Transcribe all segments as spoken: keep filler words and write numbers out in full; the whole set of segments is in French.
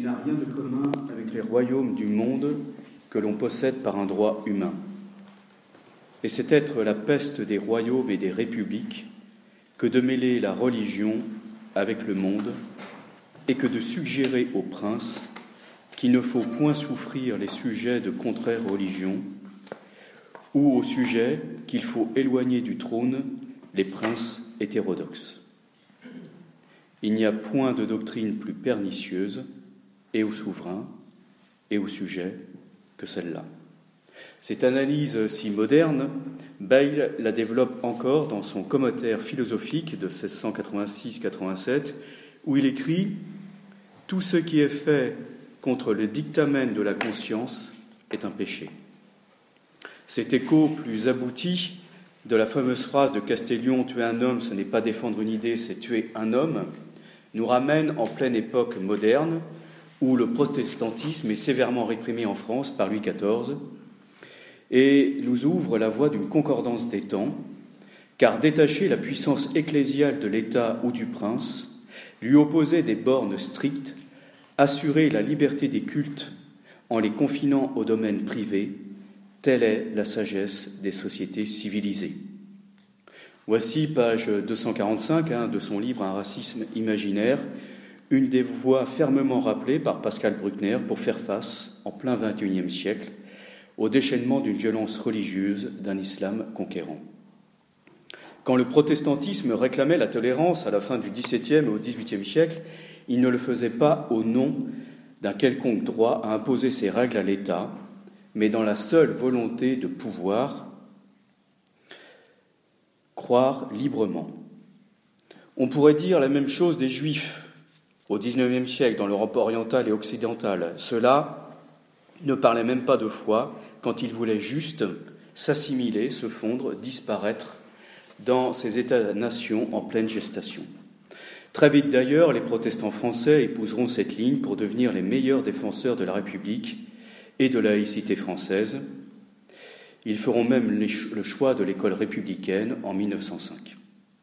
et n'a rien de commun avec les royaumes du monde que l'on possède par un droit humain. Et c'est être la peste des royaumes et des républiques que de mêler la religion avec le monde et que de suggérer aux princes qu'il ne faut point souffrir les sujets de contraires religions ou au sujet qu'il faut éloigner du trône les princes hétérodoxes. Il n'y a point de doctrine plus pernicieuse et aux souverains et aux sujets que celle-là. Cette analyse si moderne, Bayle la développe encore dans son commentaire philosophique de seize cent quatre-vingt-six quatre-vingt-sept, où il écrit « Tout ce qui est fait contre le dictamen de la conscience est un péché ». Cet écho plus abouti de la fameuse phrase de Castellion « Tuer un homme, ce n'est pas défendre une idée, c'est tuer un homme », nous ramène en pleine époque moderne, où le protestantisme est sévèrement réprimé en France par Louis quatorze, et nous ouvre la voie d'une concordance des temps, car détacher la puissance ecclésiale de l'État ou du prince, lui opposer des bornes strictes, assurer la liberté des cultes en les confinant au domaine privé, telle est la sagesse des sociétés civilisées. Voici, page deux cent quarante-cinq hein, de son livre « Un racisme imaginaire », une des voies fermement rappelées par Pascal Bruckner pour faire face, en plein vingt et unième siècle, au déchaînement d'une violence religieuse d'un islam conquérant. Quand le protestantisme réclamait la tolérance à la fin du dix-septième et au dix-huitième siècle, il ne le faisait pas au nom d'un quelconque droit à imposer ses règles à l'État, mais dans la seule volonté de pouvoir croire librement. On pourrait dire la même chose des Juifs au dix-neuvième siècle dans l'Europe orientale et occidentale. Ceux-là ne parlaient même pas de foi quand ils voulaient juste s'assimiler, se fondre, disparaître dans ces États-nations en pleine gestation. Très vite d'ailleurs, les protestants français épouseront cette ligne pour devenir les meilleurs défenseurs de la République et de la laïcité française. Ils feront même le choix de l'école républicaine en mille neuf cent cinq.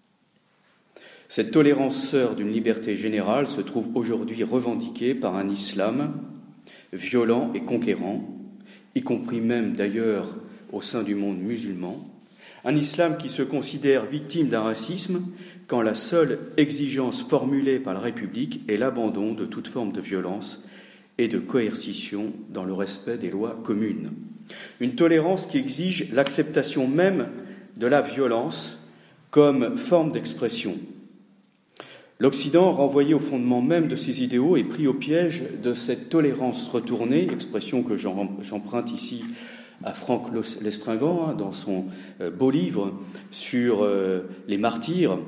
Cette tolérance sœur d'une liberté générale se trouve aujourd'hui revendiquée par un islam violent et conquérant, y compris même d'ailleurs au sein du monde musulman, un islam qui se considère victime d'un racisme quand la seule exigence formulée par la République est l'abandon de toute forme de violence et de coercition dans le respect des lois communes. Une tolérance qui exige l'acceptation même de la violence comme forme d'expression. L'Occident, renvoyé au fondement même de ses idéaux, est pris au piège de cette tolérance retournée, expression que j'emprunte ici à Franck Lestringant dans son beau livre sur les martyrs.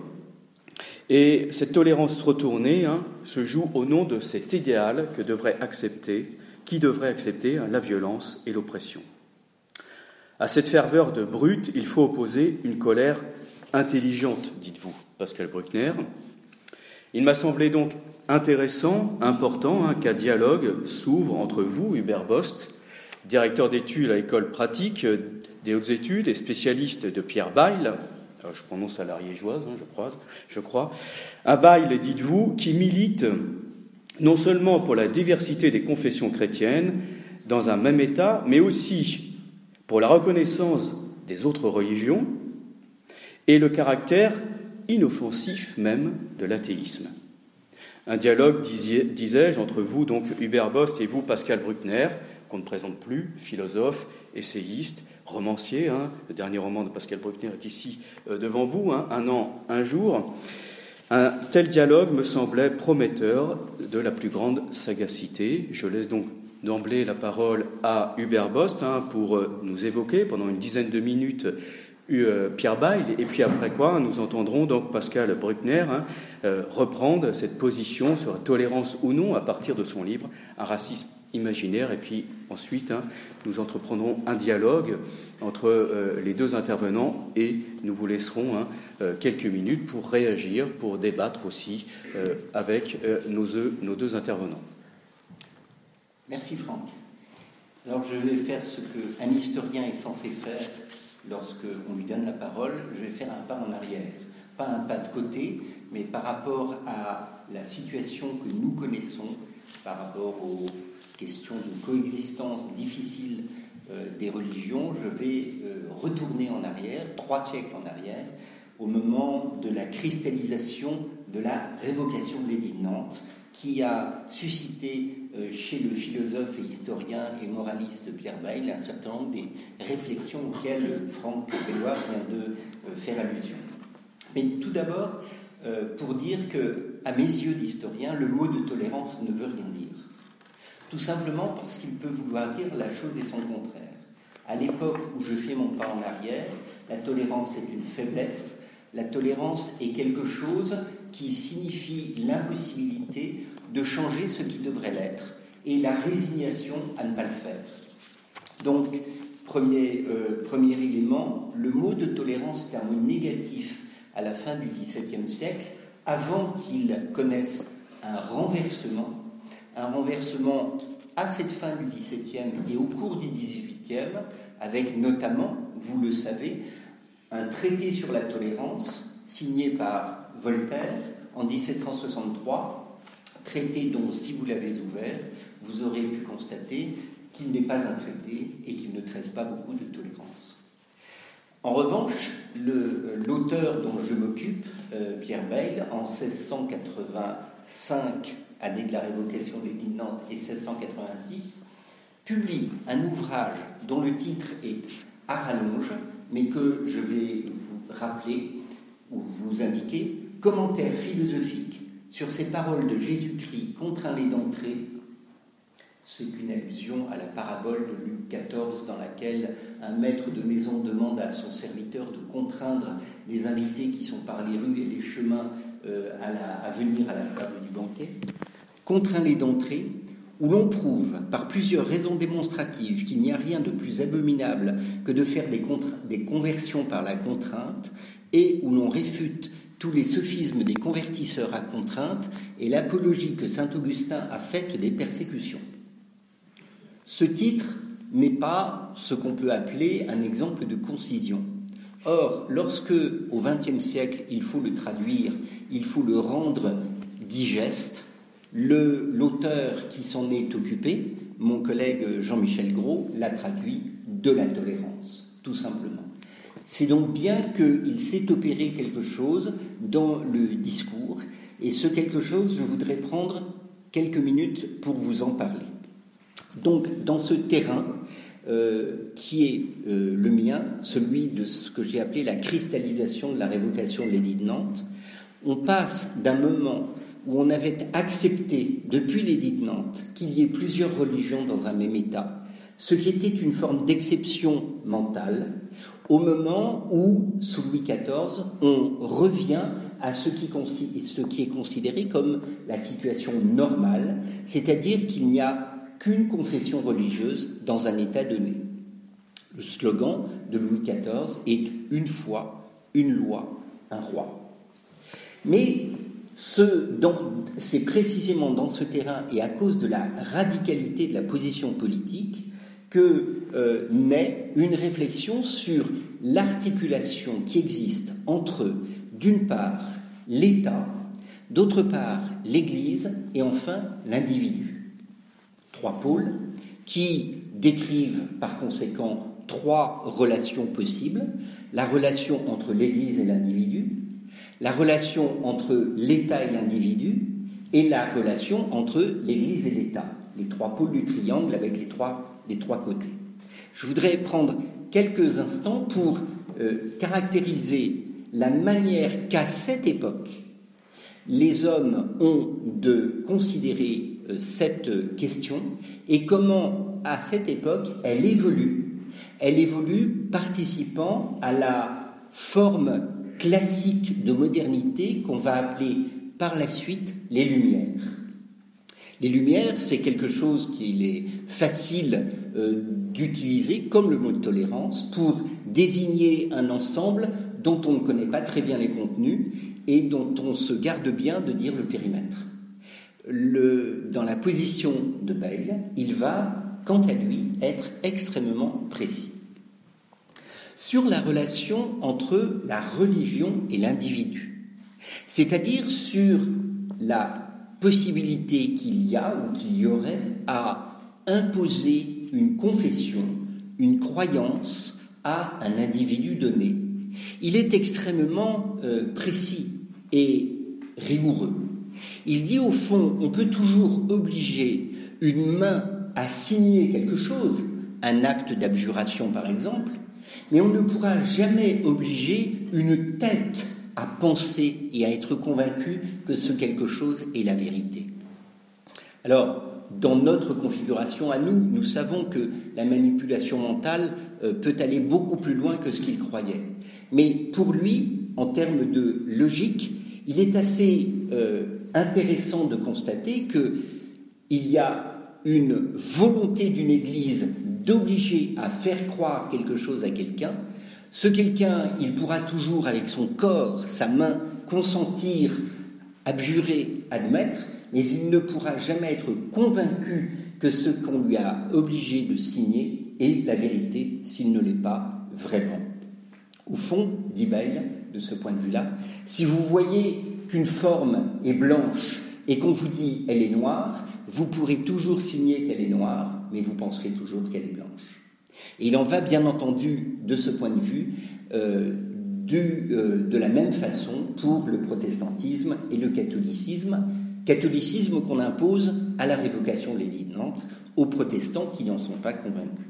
Et cette tolérance retournée hein, se joue au nom de cet idéal que devrait accepter, qui devrait accepter hein, la violence et l'oppression. À cette ferveur de brute, il faut opposer une colère intelligente, dites-vous, Pascal Bruckner. Il m'a semblé donc intéressant, important, hein, qu'un dialogue s'ouvre entre vous, Hubert Bost, directeur d'études à l'école pratique des hautes études et spécialiste de Pierre Bayle, je prononce à l'ariégeoise, hein, je crois, je crois, un Bayle, dites-vous, qui milite non seulement pour la diversité des confessions chrétiennes dans un même État, mais aussi pour la reconnaissance des autres religions et le caractère inoffensif même de l'athéisme. Un dialogue, disais-je, entre vous, donc Hubert Bost, et vous, Pascal Bruckner, qu'on ne présente plus, philosophe, essayiste, romancier. Hein, le dernier roman de Pascal Bruckner est ici euh, devant vous, hein, Un an, un jour. Un tel dialogue me semblait prometteur de la plus grande sagacité. Je laisse donc d'emblée la parole à Hubert Bost hein, pour euh, nous évoquer pendant une dizaine de minutes Pierre Bayle, et puis après quoi, nous entendrons donc Pascal Bruckner hein, euh, reprendre cette position sur la tolérance ou non à partir de son livre « Un racisme imaginaire », et puis ensuite, hein, nous entreprendrons un dialogue entre euh, les deux intervenants, et nous vous laisserons hein, euh, quelques minutes pour réagir, pour débattre aussi euh, avec euh, nos, nos deux intervenants. Merci Franck. Alors je vais faire ce qu'un historien est censé faire lorsqu'on lui donne la parole. Je vais faire un pas en arrière, pas un pas de côté, mais par rapport à la situation que nous connaissons par rapport aux questions de coexistence difficile euh, des religions, je vais euh, retourner en arrière, trois siècles en arrière, au moment de la cristallisation de la révocation de l'édit de Nantes, qui a suscité euh, chez le philosophe et historien et moraliste Pierre Bayle un certain nombre des réflexions auxquelles Franck Belloir vient de euh, faire allusion. Mais tout d'abord, euh, pour dire que, à mes yeux d'historien, le mot de tolérance ne veut rien dire. Tout simplement parce qu'il peut vouloir dire la chose et son contraire. À l'époque où je fais mon pas en arrière, la tolérance est une faiblesse. La tolérance est quelque chose qui signifie l'impossibilité de changer ce qui devrait l'être et la résignation à ne pas le faire. Donc, premier, euh, premier élément, le mot de tolérance est un mot négatif à la fin du dix-septième siècle, avant qu'il connaisse un renversement, un renversement à cette fin du dix-septième et au cours du dix-huitième, avec notamment, vous le savez, un traité sur la tolérance signé par Voltaire en dix-sept cent soixante-trois, traité dont, si vous l'avez ouvert, vous aurez pu constater qu'il n'est pas un traité et qu'il ne traite pas beaucoup de tolérance. En revanche, le, l'auteur dont je m'occupe, euh, Pierre Bayle, en seize cent quatre-vingt-cinq, année de la révocation de l'édit de Nantes, et seize cent quatre-vingt-six, publie un ouvrage dont le titre est à rallonge, mais que je vais vous rappeler ou vous indiquer, commentaire philosophique sur ces paroles de Jésus-Christ, contraint-les d'entrer. C'est une allusion à la parabole de Luc quatorze dans laquelle un maître de maison demande à son serviteur de contraindre des invités qui sont par les rues et les chemins euh, à, la, à venir à la table du banquet. Contraint-les d'entrer, où l'on prouve par plusieurs raisons démonstratives qu'il n'y a rien de plus abominable que de faire des, contra- des conversions par la contrainte, et où l'on réfute tous les sophismes des convertisseurs à contrainte et l'apologie que saint Augustin a faite des persécutions. Ce titre n'est pas ce qu'on peut appeler un exemple de concision. Or, lorsque, au vingtième siècle, il faut le traduire, il faut le rendre digeste, le, l'auteur qui s'en est occupé, mon collègue Jean-Michel Gros, l'a traduit de la tolérance, tout simplement. C'est donc bien qu'il s'est opéré quelque chose dans le discours, et ce quelque chose, je voudrais prendre quelques minutes pour vous en parler. Donc, dans ce terrain euh, qui est euh, le mien, celui de ce que j'ai appelé la cristallisation de la révocation de l'édit de Nantes, on passe d'un moment où on avait accepté, depuis l'édit de Nantes, qu'il y ait plusieurs religions dans un même État, ce qui était une forme d'exception mentale, au moment où, sous Louis quatorze, on revient à ce qui, ce qui est considéré comme la situation normale, c'est-à-dire qu'il n'y a qu'une confession religieuse dans un État donné. Le slogan de Louis quatorze est « une foi, une loi, un roi ». Mais ce, dans, c'est précisément dans ce terrain et à cause de la radicalité de la position politique que euh, naît une réflexion sur l'articulation qui existe entre, d'une part, l'État, d'autre part, l'Église et enfin l'individu. Trois pôles qui décrivent par conséquent trois relations possibles: la relation entre l'Église et l'individu, la relation entre l'État et l'individu et la relation entre l'Église et l'État, les trois pôles du triangle avec les trois, les trois côtés. Je voudrais prendre quelques instants pour euh, caractériser la manière qu'à cette époque les hommes ont de considérer euh, cette question et comment à cette époque elle évolue. Elle évolue participant à la forme classique de modernité qu'on va appeler par la suite les Lumières. Les Lumières, c'est quelque chose qu'il est facile euh, d'utiliser, comme le mot de tolérance, pour désigner un ensemble dont on ne connaît pas très bien les contenus et dont on se garde bien de dire le périmètre. Le, dans la position de Bayle, il va, quant à lui, être extrêmement précis. Sur la relation entre la religion et l'individu, c'est-à-dire sur la possibilité qu'il y a ou qu'il y aurait à imposer une confession, une croyance à un individu donné. Il est extrêmement euh, précis et rigoureux. Il dit au fond, on peut toujours obliger une main à signer quelque chose, un acte d'abjuration par exemple, mais on ne pourra jamais obliger une tête à penser et à être convaincu que ce quelque chose est la vérité. Alors, dans notre configuration à nous, nous savons que la manipulation mentale euh, peut aller beaucoup plus loin que ce qu'il croyait. Mais pour lui, en termes de logique, il est assez euh, intéressant de constater qu'il y a une volonté d'une Église d'obliger à faire croire quelque chose à quelqu'un. Ce quelqu'un, il pourra toujours, avec son corps, sa main, consentir, abjurer, admettre, mais il ne pourra jamais être convaincu que ce qu'on lui a obligé de signer est la vérité, s'il ne l'est pas vraiment. Au fond, dit Bayle, de ce point de vue-là, si vous voyez qu'une forme est blanche et qu'on vous dit elle est noire, vous pourrez toujours signer qu'elle est noire, mais vous penserez toujours qu'elle est blanche. Et il en va bien entendu, de ce point de vue, euh, du, euh, de la même façon pour le protestantisme et le catholicisme, catholicisme qu'on impose à la révocation de l'édit de Nantes aux protestants qui n'en sont pas convaincus.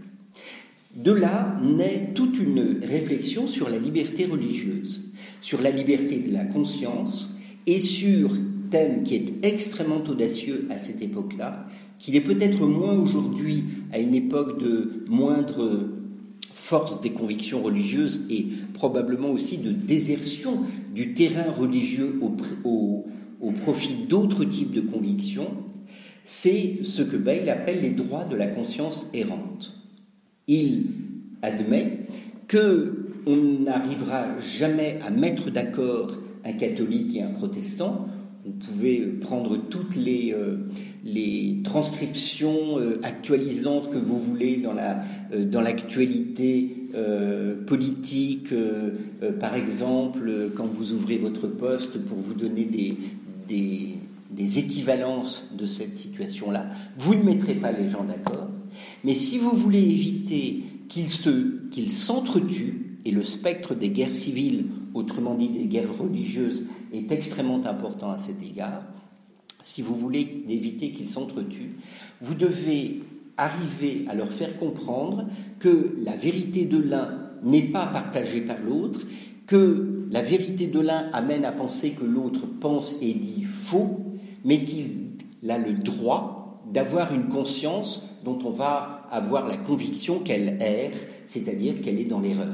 De là naît toute une réflexion sur la liberté religieuse, sur la liberté de la conscience et sur thème qui est extrêmement audacieux à cette époque-là, qu'il est peut-être moins aujourd'hui, à une époque de moindre force des convictions religieuses et probablement aussi de désertion du terrain religieux au, au, au profit d'autres types de convictions, c'est ce que Bayle appelle les droits de la conscience errante. Il admet qu'on n'arrivera jamais à mettre d'accord un catholique et un protestant. Vous pouvez prendre toutes les, euh, les transcriptions euh, actualisantes que vous voulez dans, la, euh, dans l'actualité euh, politique, euh, euh, par exemple, quand vous ouvrez votre poste pour vous donner des, des, des équivalences de cette situation-là. Vous ne mettrez pas les gens d'accord, mais si vous voulez éviter qu'ils, se, qu'ils s'entretuent, et le spectre des guerres civiles, autrement dit des guerres religieuses, est extrêmement important à cet égard. Si vous voulez éviter qu'ils s'entretuent, vous devez arriver à leur faire comprendre que la vérité de l'un n'est pas partagée par l'autre, que la vérité de l'un amène à penser que l'autre pense et dit faux, mais qu'il a le droit d'avoir une conscience dont on va avoir la conviction qu'elle erre, c'est-à-dire qu'elle est dans l'erreur.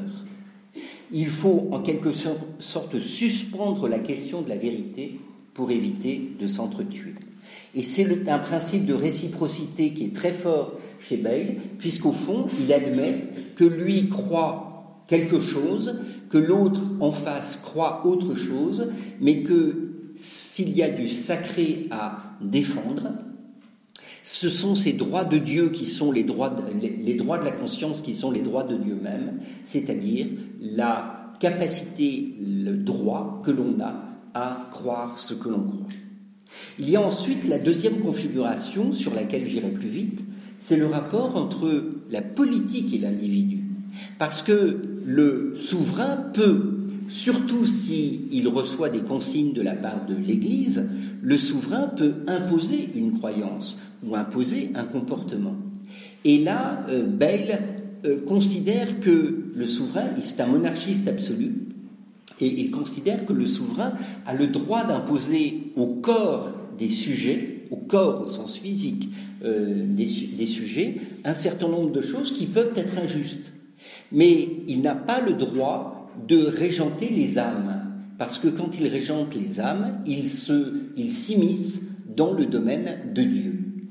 Il faut en quelque sorte suspendre la question de la vérité pour éviter de s'entretuer. Et c'est le, un principe de réciprocité qui est très fort chez Bayle, puisqu'au fond, il admet que lui croit quelque chose, que l'autre en face croit autre chose, mais que s'il y a du sacré à défendre, ce sont ces droits de Dieu qui sont les droits de, les, les droits de la conscience qui sont les droits de Dieu même, c'est-à-dire la capacité, le droit que l'on a à croire ce que l'on croit. Il y a ensuite la deuxième configuration sur laquelle j'irai plus vite, c'est le rapport entre la politique et l'individu. Parce que le souverain peut, surtout s'il reçoit des consignes de la part de l'Église, le souverain peut imposer une croyance ou imposer un comportement. Et là, euh, Bayle euh, considère que le souverain, c'est un monarchiste absolu, et il considère que le souverain a le droit d'imposer au corps des sujets, au corps au sens physique euh, des, des sujets, un certain nombre de choses qui peuvent être injustes. Mais il n'a pas le droit de régenter les âmes, parce que quand il régente les âmes, il, se, il s'immisce dans le domaine de Dieu.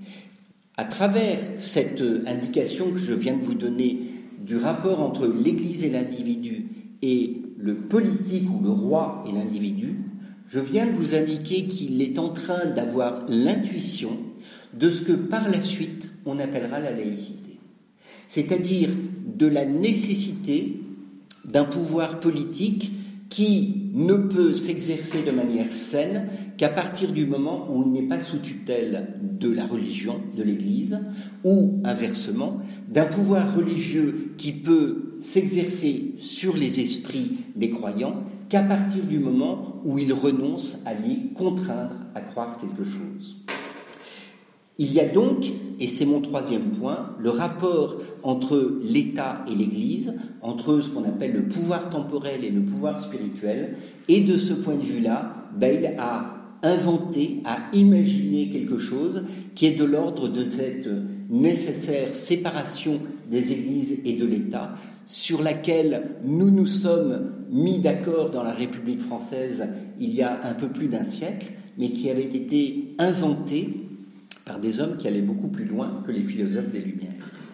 À travers cette indication que je viens de vous donner du rapport entre l'Église et l'individu et le politique ou le roi et l'individu, je viens de vous indiquer qu'il est en train d'avoir l'intuition de ce que par la suite on appellera la laïcité, c'est-à-dire de la nécessité d'un pouvoir politique qui ne peut s'exercer de manière saine qu'à partir du moment où il n'est pas sous tutelle de la religion, de l'Église, ou inversement, d'un pouvoir religieux qui peut s'exercer sur les esprits des croyants qu'à partir du moment où ils renoncent à les contraindre à croire quelque chose. Il y a donc, et c'est mon troisième point, le rapport entre l'État et l'Église, entre ce qu'on appelle le pouvoir temporel et le pouvoir spirituel, et de ce point de vue-là, Bayle a inventé, a imaginé quelque chose qui est de l'ordre de cette nécessaire séparation des Églises et de l'État, sur laquelle nous nous sommes mis d'accord dans la République française il y a un peu plus d'un siècle, mais qui avait été inventée par des hommes qui allaient beaucoup plus loin que les philosophes des Lumières.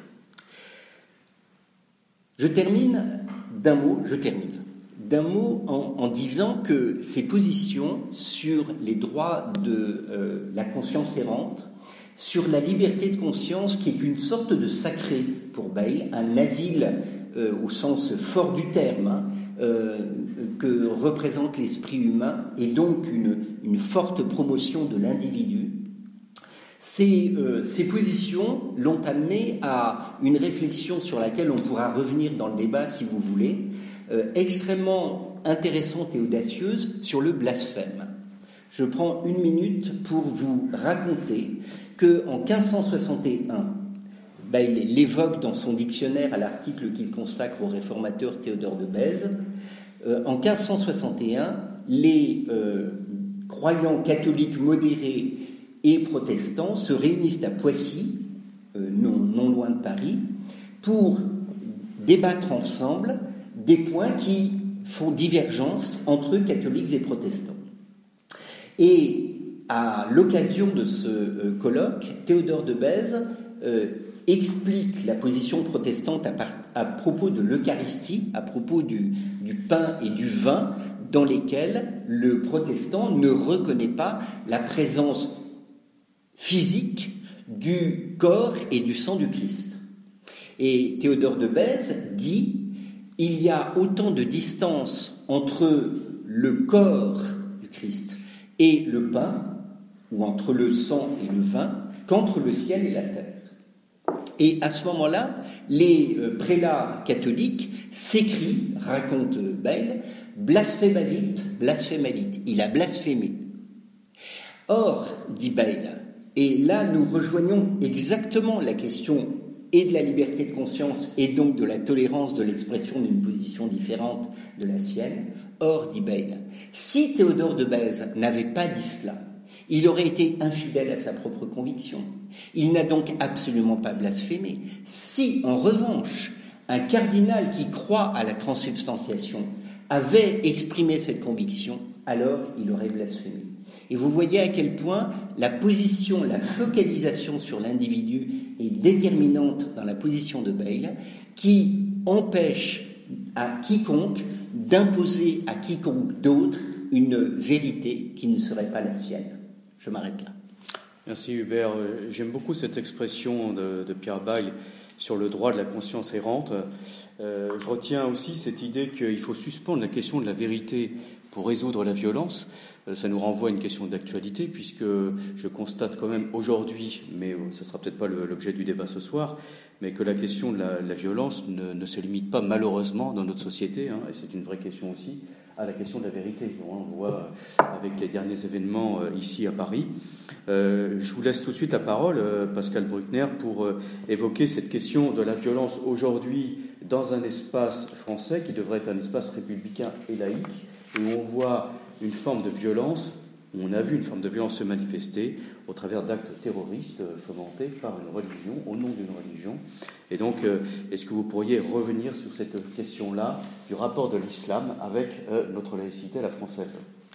Je termine d'un mot, je termine, d'un mot en, en disant que ces positions sur les droits de euh, la conscience errante, sur la liberté de conscience qui est une sorte de sacré pour Bayle, un asile euh, au sens fort du terme, hein, euh, que représente l'esprit humain et donc une, une forte promotion de l'individu. Ces, euh, ces positions l'ont amené à une réflexion sur laquelle on pourra revenir dans le débat si vous voulez, euh, extrêmement intéressante et audacieuse sur le blasphème. Je prends une minute pour vous raconter qu'en quinze cent soixante et un, Bayle l'évoque dans son dictionnaire à l'article qu'il consacre au réformateur Théodore de Bèze. Euh, en quinze cent soixante et un, les euh, croyants catholiques modérés et protestants se réunissent à Poissy, euh, non, non loin de Paris, pour débattre ensemble des points qui font divergence entre catholiques et protestants. Et à l'occasion de ce euh, colloque, Théodore de Bèze euh, explique la position protestante à, part, à propos de l'Eucharistie, à propos du, du pain et du vin, dans lesquels le protestant ne reconnaît pas la présence physique du corps et du sang du Christ. Et Théodore de Bèze dit « Il y a autant de distance entre le corps du Christ et le pain, ou entre le sang et le vin, qu'entre le ciel et la terre. » Et à ce moment-là, les prélats catholiques s'écrient, raconte Bayle, « Blasphémavit, blasphémavit ». Il a blasphémé. Or, dit Bayle, et là, nous rejoignons exactement la question et de la liberté de conscience et donc de la tolérance de l'expression d'une position différente de la sienne. Or, dit Bayle, si Théodore de Bèze n'avait pas dit cela, il aurait été infidèle à sa propre conviction. Il n'a donc absolument pas blasphémé. Si, en revanche, un cardinal qui croit à la transsubstantiation avait exprimé cette conviction, alors il aurait blasphémé. Et vous voyez à quel point la position, la focalisation sur l'individu est déterminante dans la position de Bayle, qui empêche à quiconque d'imposer à quiconque d'autre une vérité qui ne serait pas la sienne. Je m'arrête là. Merci Hubert. J'aime beaucoup cette expression de, de Pierre Bayle sur le droit de la conscience errante. Euh, je retiens aussi cette idée qu'il faut suspendre la question de la vérité pour résoudre la violence. Ça nous renvoie à une question d'actualité, puisque je constate quand même aujourd'hui, mais ce ne sera peut-être pas l'objet du débat ce soir, mais que la question de la, la violence ne, ne se limite pas malheureusement dans notre société, hein, et c'est une vraie question aussi, à la question de la vérité. On voit avec les derniers événements ici à Paris. Euh, je vous laisse tout de suite la parole, Pascal Bruckner, pour évoquer cette question de la violence aujourd'hui dans un espace français qui devrait être un espace républicain et laïque, où on voit une forme de violence, où on a vu une forme de violence se manifester au travers d'actes terroristes fomentés par une religion, au nom d'une religion. Et donc, est-ce que vous pourriez revenir sur cette question-là du rapport de l'islam avec notre laïcité à la française ?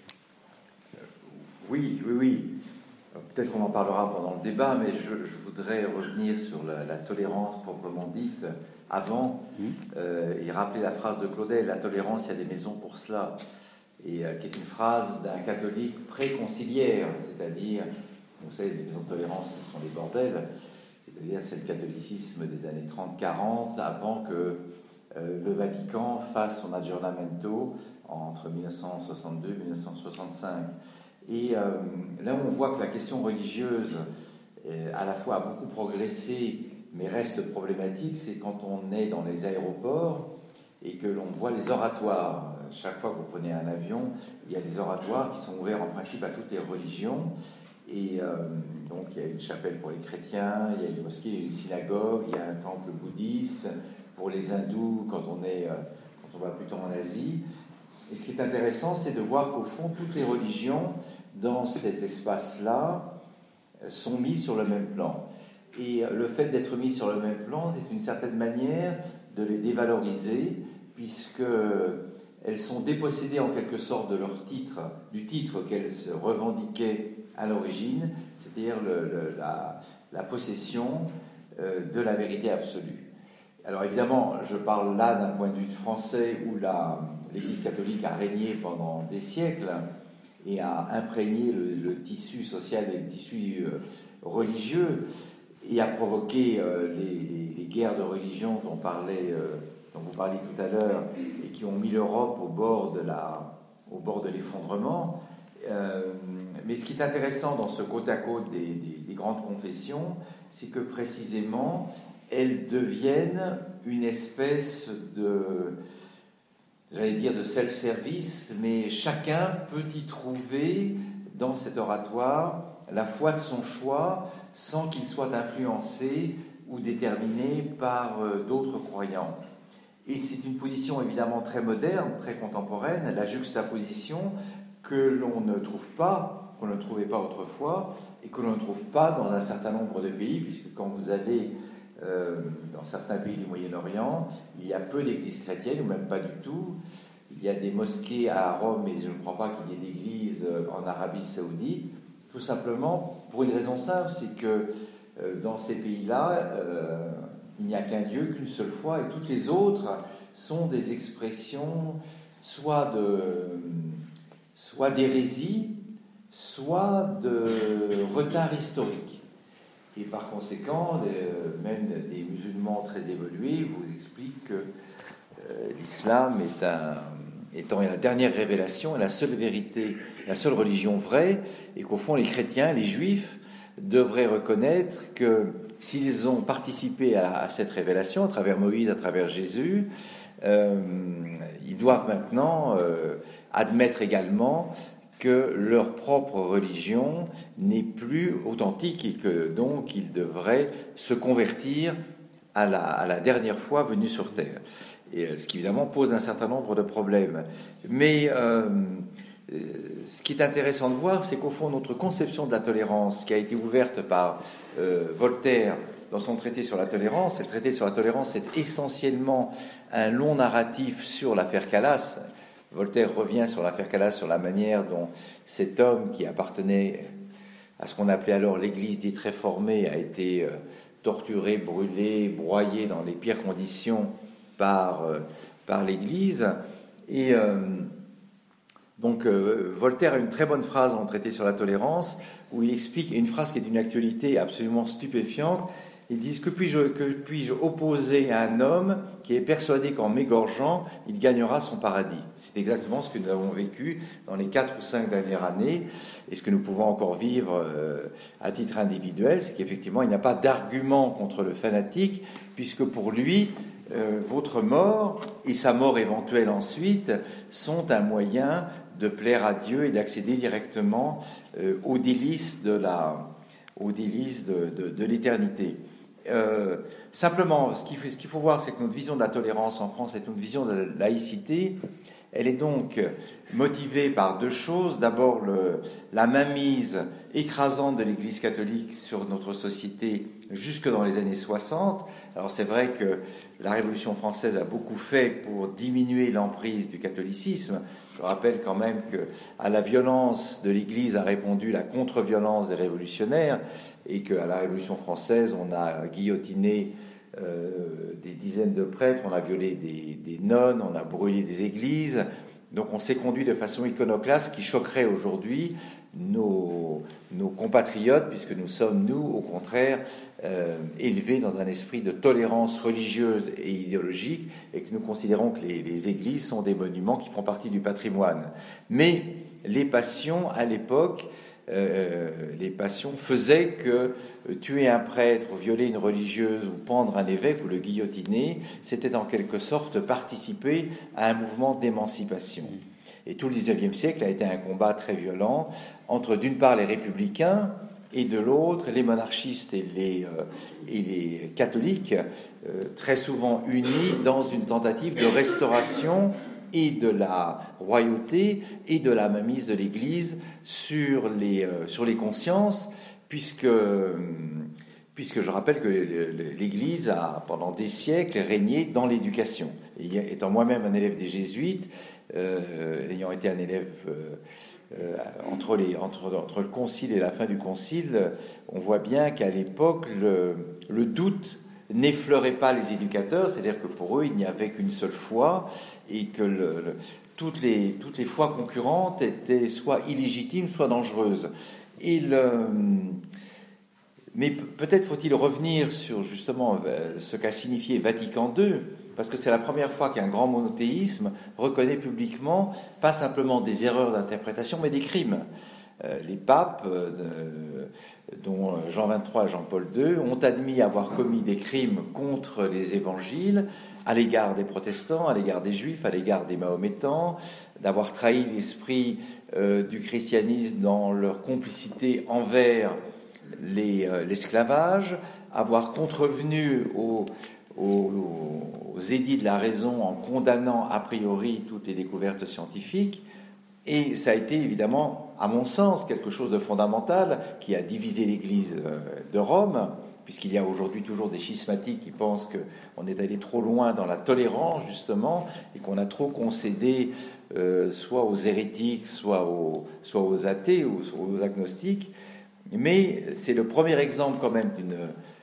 Oui, oui, oui. Peut-être qu'on en parlera pendant le débat, mais je, je voudrais revenir sur la, la tolérance proprement dite. Avant, mmh. euh, et rappeler la phrase de Claudel, la tolérance, il y a des maisons pour cela. Et euh, qui est une phrase d'un catholique préconciliaire, c'est-à-dire, vous savez, les maisons de tolérance, ce sont les bordels, c'est-à-dire c'est le catholicisme des années trente quarante, avant que euh, le Vatican fasse son aggiornamento entre mille neuf cent soixante-deux et mille neuf cent soixante-cinq. Et euh, là où on voit que la question religieuse, euh, à la fois a beaucoup progressé, mais reste problématique, c'est quand on est dans les aéroports et que l'on voit les oratoires. Chaque fois que vous prenez un avion, il y a des oratoires qui sont ouverts en principe à toutes les religions. Et euh, donc il y a une chapelle pour les chrétiens, il y a une mosquée, il y a une synagogue, il y a un temple bouddhiste pour les hindous quand on est, euh, quand on va plutôt en Asie. Et ce qui est intéressant, c'est de voir qu'au fond, toutes les religions, dans cet espace-là, sont mises sur le même plan. Et le fait d'être mis sur le même plan, c'est une certaine manière de les dévaloriser, puisqu'elles sont dépossédées en quelque sorte de leur titre, du titre qu'elles se revendiquaient à l'origine, c'est-à-dire le, le, la, la possession euh, de la vérité absolue. Alors évidemment, je parle là d'un point de vue français où la, l'Église catholique a régné pendant des siècles et a imprégné le, le tissu social et le tissu euh, religieux et a provoqué euh, les, les, les guerres de religion dont, parlait, euh, dont vous parliez tout à l'heure et qui ont mis l'Europe au bord de, la, au bord de l'effondrement. Euh, mais ce qui est intéressant dans ce côte à côte des, des, des grandes confessions, c'est que précisément elles deviennent une espèce de, j'allais dire de self-service, mais chacun peut y trouver dans cet oratoire la foi de son choix sans qu'il soit influencé ou déterminé par euh, d'autres croyants. Et c'est une position évidemment très moderne, très contemporaine, la juxtaposition que l'on ne trouve pas, qu'on ne trouvait pas autrefois, et que l'on ne trouve pas dans un certain nombre de pays, puisque quand vous allez euh, dans certains pays du Moyen-Orient, il y a peu d'églises chrétiennes, ou même pas du tout. Il y a des mosquées à Rome, mais je ne crois pas qu'il y ait d'églises en Arabie Saoudite, tout simplement pour une raison simple, c'est que euh, dans ces pays-là, euh, il n'y a qu'un Dieu, qu'une seule foi, et toutes les autres sont des expressions soit de soit d'hérésie, soit de retard historique. Et par conséquent, euh, même des musulmans très évolués vous expliquent que euh, l'islam est un, étant la dernière révélation, la seule vérité, la seule religion vraie, et qu'au fond les chrétiens, les juifs, devraient reconnaître que s'ils ont participé à, à cette révélation, à travers Moïse, à travers Jésus, euh, ils doivent maintenant euh, admettre également que leur propre religion n'est plus authentique et que donc ils devraient se convertir à la, à la dernière fois venue sur terre. Et ce qui évidemment pose un certain nombre de problèmes. Mais euh, ce qui est intéressant de voir, c'est qu'au fond notre conception de la tolérance, qui a été ouverte par euh, Voltaire dans son traité sur la tolérance, et le traité sur la tolérance c'est essentiellement un long narratif sur l'affaire Calas. Voltaire revient sur l'affaire Calas, sur la manière dont cet homme qui appartenait à ce qu'on appelait alors l'Église dite réformée a été euh, torturé, brûlé, broyé dans les pires conditions par, euh, par l'Église. Et euh, donc euh, Voltaire a une très bonne phrase dans le traité sur la tolérance où il explique, une phrase qui est d'une actualité absolument stupéfiante. Ils disent que puis-je, que puis-je opposer à un homme qui est persuadé qu'en m'égorgeant, il gagnera son paradis. C'est exactement ce que nous avons vécu dans les quatre ou cinq dernières années et ce que nous pouvons encore vivre euh, à titre individuel, c'est qu'effectivement, il n'y a pas d'argument contre le fanatique, puisque pour lui, euh, votre mort et sa mort éventuelle ensuite sont un moyen de plaire à Dieu et d'accéder directement euh, aux délices de la, aux délices de, de, de l'éternité. Euh, simplement, ce qu'il, faut, ce qu'il faut voir, c'est que notre vision de la tolérance en France est une vision de la laïcité. Elle est donc motivée par deux choses. D'abord, le, la mainmise écrasante de l'Église catholique sur notre société jusque dans les années soixante. Alors c'est vrai que la Révolution française a beaucoup fait pour diminuer l'emprise du catholicisme. Je rappelle quand même qu'à la violence de l'Église a répondu la contre-violence des révolutionnaires, et qu'à la Révolution française, on a guillotiné euh, des dizaines de prêtres, on a violé des, des nonnes, on a brûlé des églises. Donc on s'est conduit de façon iconoclaste qui choquerait aujourd'hui nos, nos compatriotes, puisque nous sommes, nous, au contraire, euh, élevés dans un esprit de tolérance religieuse et idéologique, et que nous considérons que les, les églises sont des monuments qui font partie du patrimoine. Mais les passions, à l'époque, euh, les passions faisaient que tuer un prêtre, violer une religieuse, ou pendre un évêque, ou le guillotiner, c'était en quelque sorte participer à un mouvement d'émancipation. Et tout le dix-neuvième siècle a été un combat très violent entre, d'une part, les républicains, et de l'autre, les monarchistes et les, euh, et les catholiques, euh, très souvent unis dans une tentative de restauration et de la royauté et de la mainmise de l'Église sur les, euh, sur les consciences, puisque, puisque je rappelle que l'Église a, pendant des siècles, régné dans l'éducation. Et étant moi-même un élève des Jésuites, euh, ayant été un élève... Euh, Euh, entre, les, entre, entre le concile et la fin du concile, on voit bien qu'à l'époque, le, le doute n'effleurait pas les éducateurs, c'est-à-dire que pour eux, il n'y avait qu'une seule foi, et que le, le, toutes, les, toutes les foi concurrentes étaient soit illégitimes, soit dangereuses. Et le, mais peut-être faut-il revenir sur justement ce qu'a signifié Vatican deux, parce que c'est la première fois qu'un grand monothéisme reconnaît publiquement pas simplement des erreurs d'interprétation, mais des crimes. Euh, les papes, euh, dont Jean vingt-trois et Jean-Paul deux, ont admis avoir commis des crimes contre les évangiles à l'égard des protestants, à l'égard des juifs, à l'égard des mahométans, d'avoir trahi l'esprit euh, du christianisme dans leur complicité envers les, euh, l'esclavage, avoir contrevenu au Aux, aux édits de la raison en condamnant a priori toutes les découvertes scientifiques. Et ça a été évidemment, à mon sens, quelque chose de fondamental qui a divisé l'Église de Rome, puisqu'il y a aujourd'hui toujours des schismatiques qui pensent qu'on est allé trop loin dans la tolérance, justement, et qu'on a trop concédé euh, soit aux hérétiques, soit aux, soit aux athées, ou aux agnostiques. Mais c'est le premier exemple quand même d'une,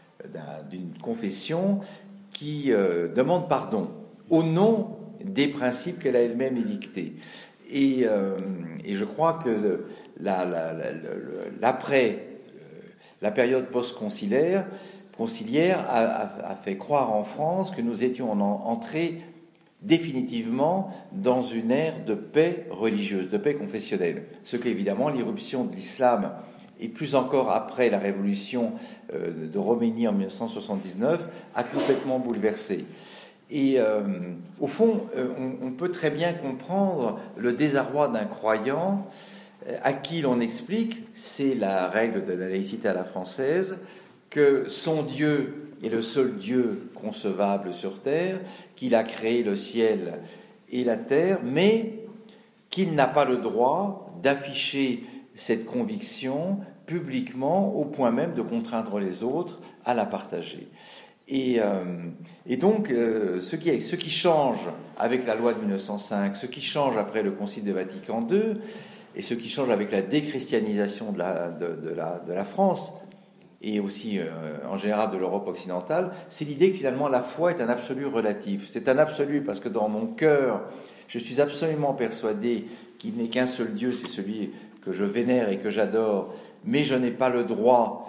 d'une confession qui euh, demande pardon au nom des principes qu'elle a elle-même édictés. Et, euh, et je crois que la, la, la, l'après, euh, la période post-conciliaire conciliaire a, a, a fait croire en France que nous étions en, entrés définitivement dans une ère de paix religieuse, de paix confessionnelle. Ce qu'évidemment l'irruption de l'islam, et plus encore après la révolution de Roménie en mille neuf cent soixante-dix-neuf, a complètement bouleversé. Et euh, au fond, on, on peut très bien comprendre le désarroi d'un croyant à qui l'on explique, c'est la règle de la laïcité à la française, que son Dieu est le seul Dieu concevable sur terre, qu'il a créé le ciel et la terre, mais qu'il n'a pas le droit d'afficher cette conviction publiquement au point même de contraindre les autres à la partager. Et, euh, et donc, euh, ce, qui est, ce qui change avec la loi de mille neuf cent cinq, ce qui change après le Concile de Vatican deux, et ce qui change avec la déchristianisation de la, de, de la, de la France, et aussi euh, en général de l'Europe occidentale, c'est l'idée que finalement la foi est un absolu relatif. C'est un absolu parce que dans mon cœur, je suis absolument persuadé qu'il n'est qu'un seul Dieu, c'est celui que je vénère et que j'adore, mais je n'ai pas le droit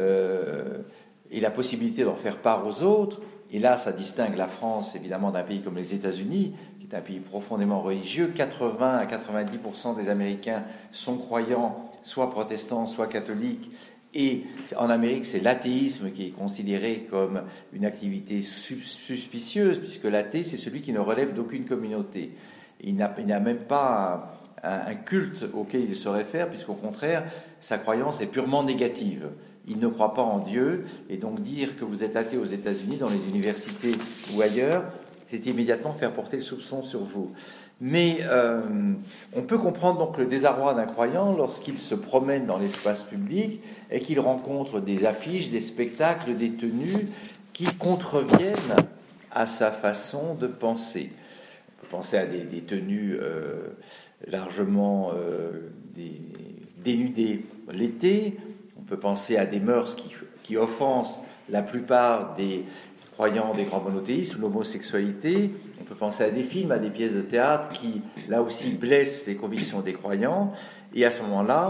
euh, et la possibilité d'en faire part aux autres. Et là, ça distingue la France, évidemment, d'un pays comme les États-Unis, qui est un pays profondément religieux. quatre-vingts à quatre-vingt-dix pour cent des Américains sont croyants, soit protestants, soit catholiques. Et en Amérique, c'est l'athéisme qui est considéré comme une activité suspicieuse, puisque l'athée, c'est celui qui ne relève d'aucune communauté. Il n'a, il n'a même pas un, un culte auquel il se réfère, puisqu'au contraire, sa croyance est purement négative. Il ne croit pas en Dieu, et donc dire que vous êtes athée aux États-Unis, dans les universités ou ailleurs, c'est immédiatement faire porter le soupçon sur vous. Mais euh, on peut comprendre donc le désarroi d'un croyant lorsqu'il se promène dans l'espace public et qu'il rencontre des affiches, des spectacles, des tenues qui contreviennent à sa façon de penser. On peut penser à des, des tenues euh, largement euh, des, dénudées l'été. On peut penser à des mœurs qui, qui offensent la plupart des croyants des grands monothéismes, l'homosexualité. On peut penser à des films, à des pièces de théâtre qui, là aussi, blessent les convictions des croyants. Et à ce moment-là,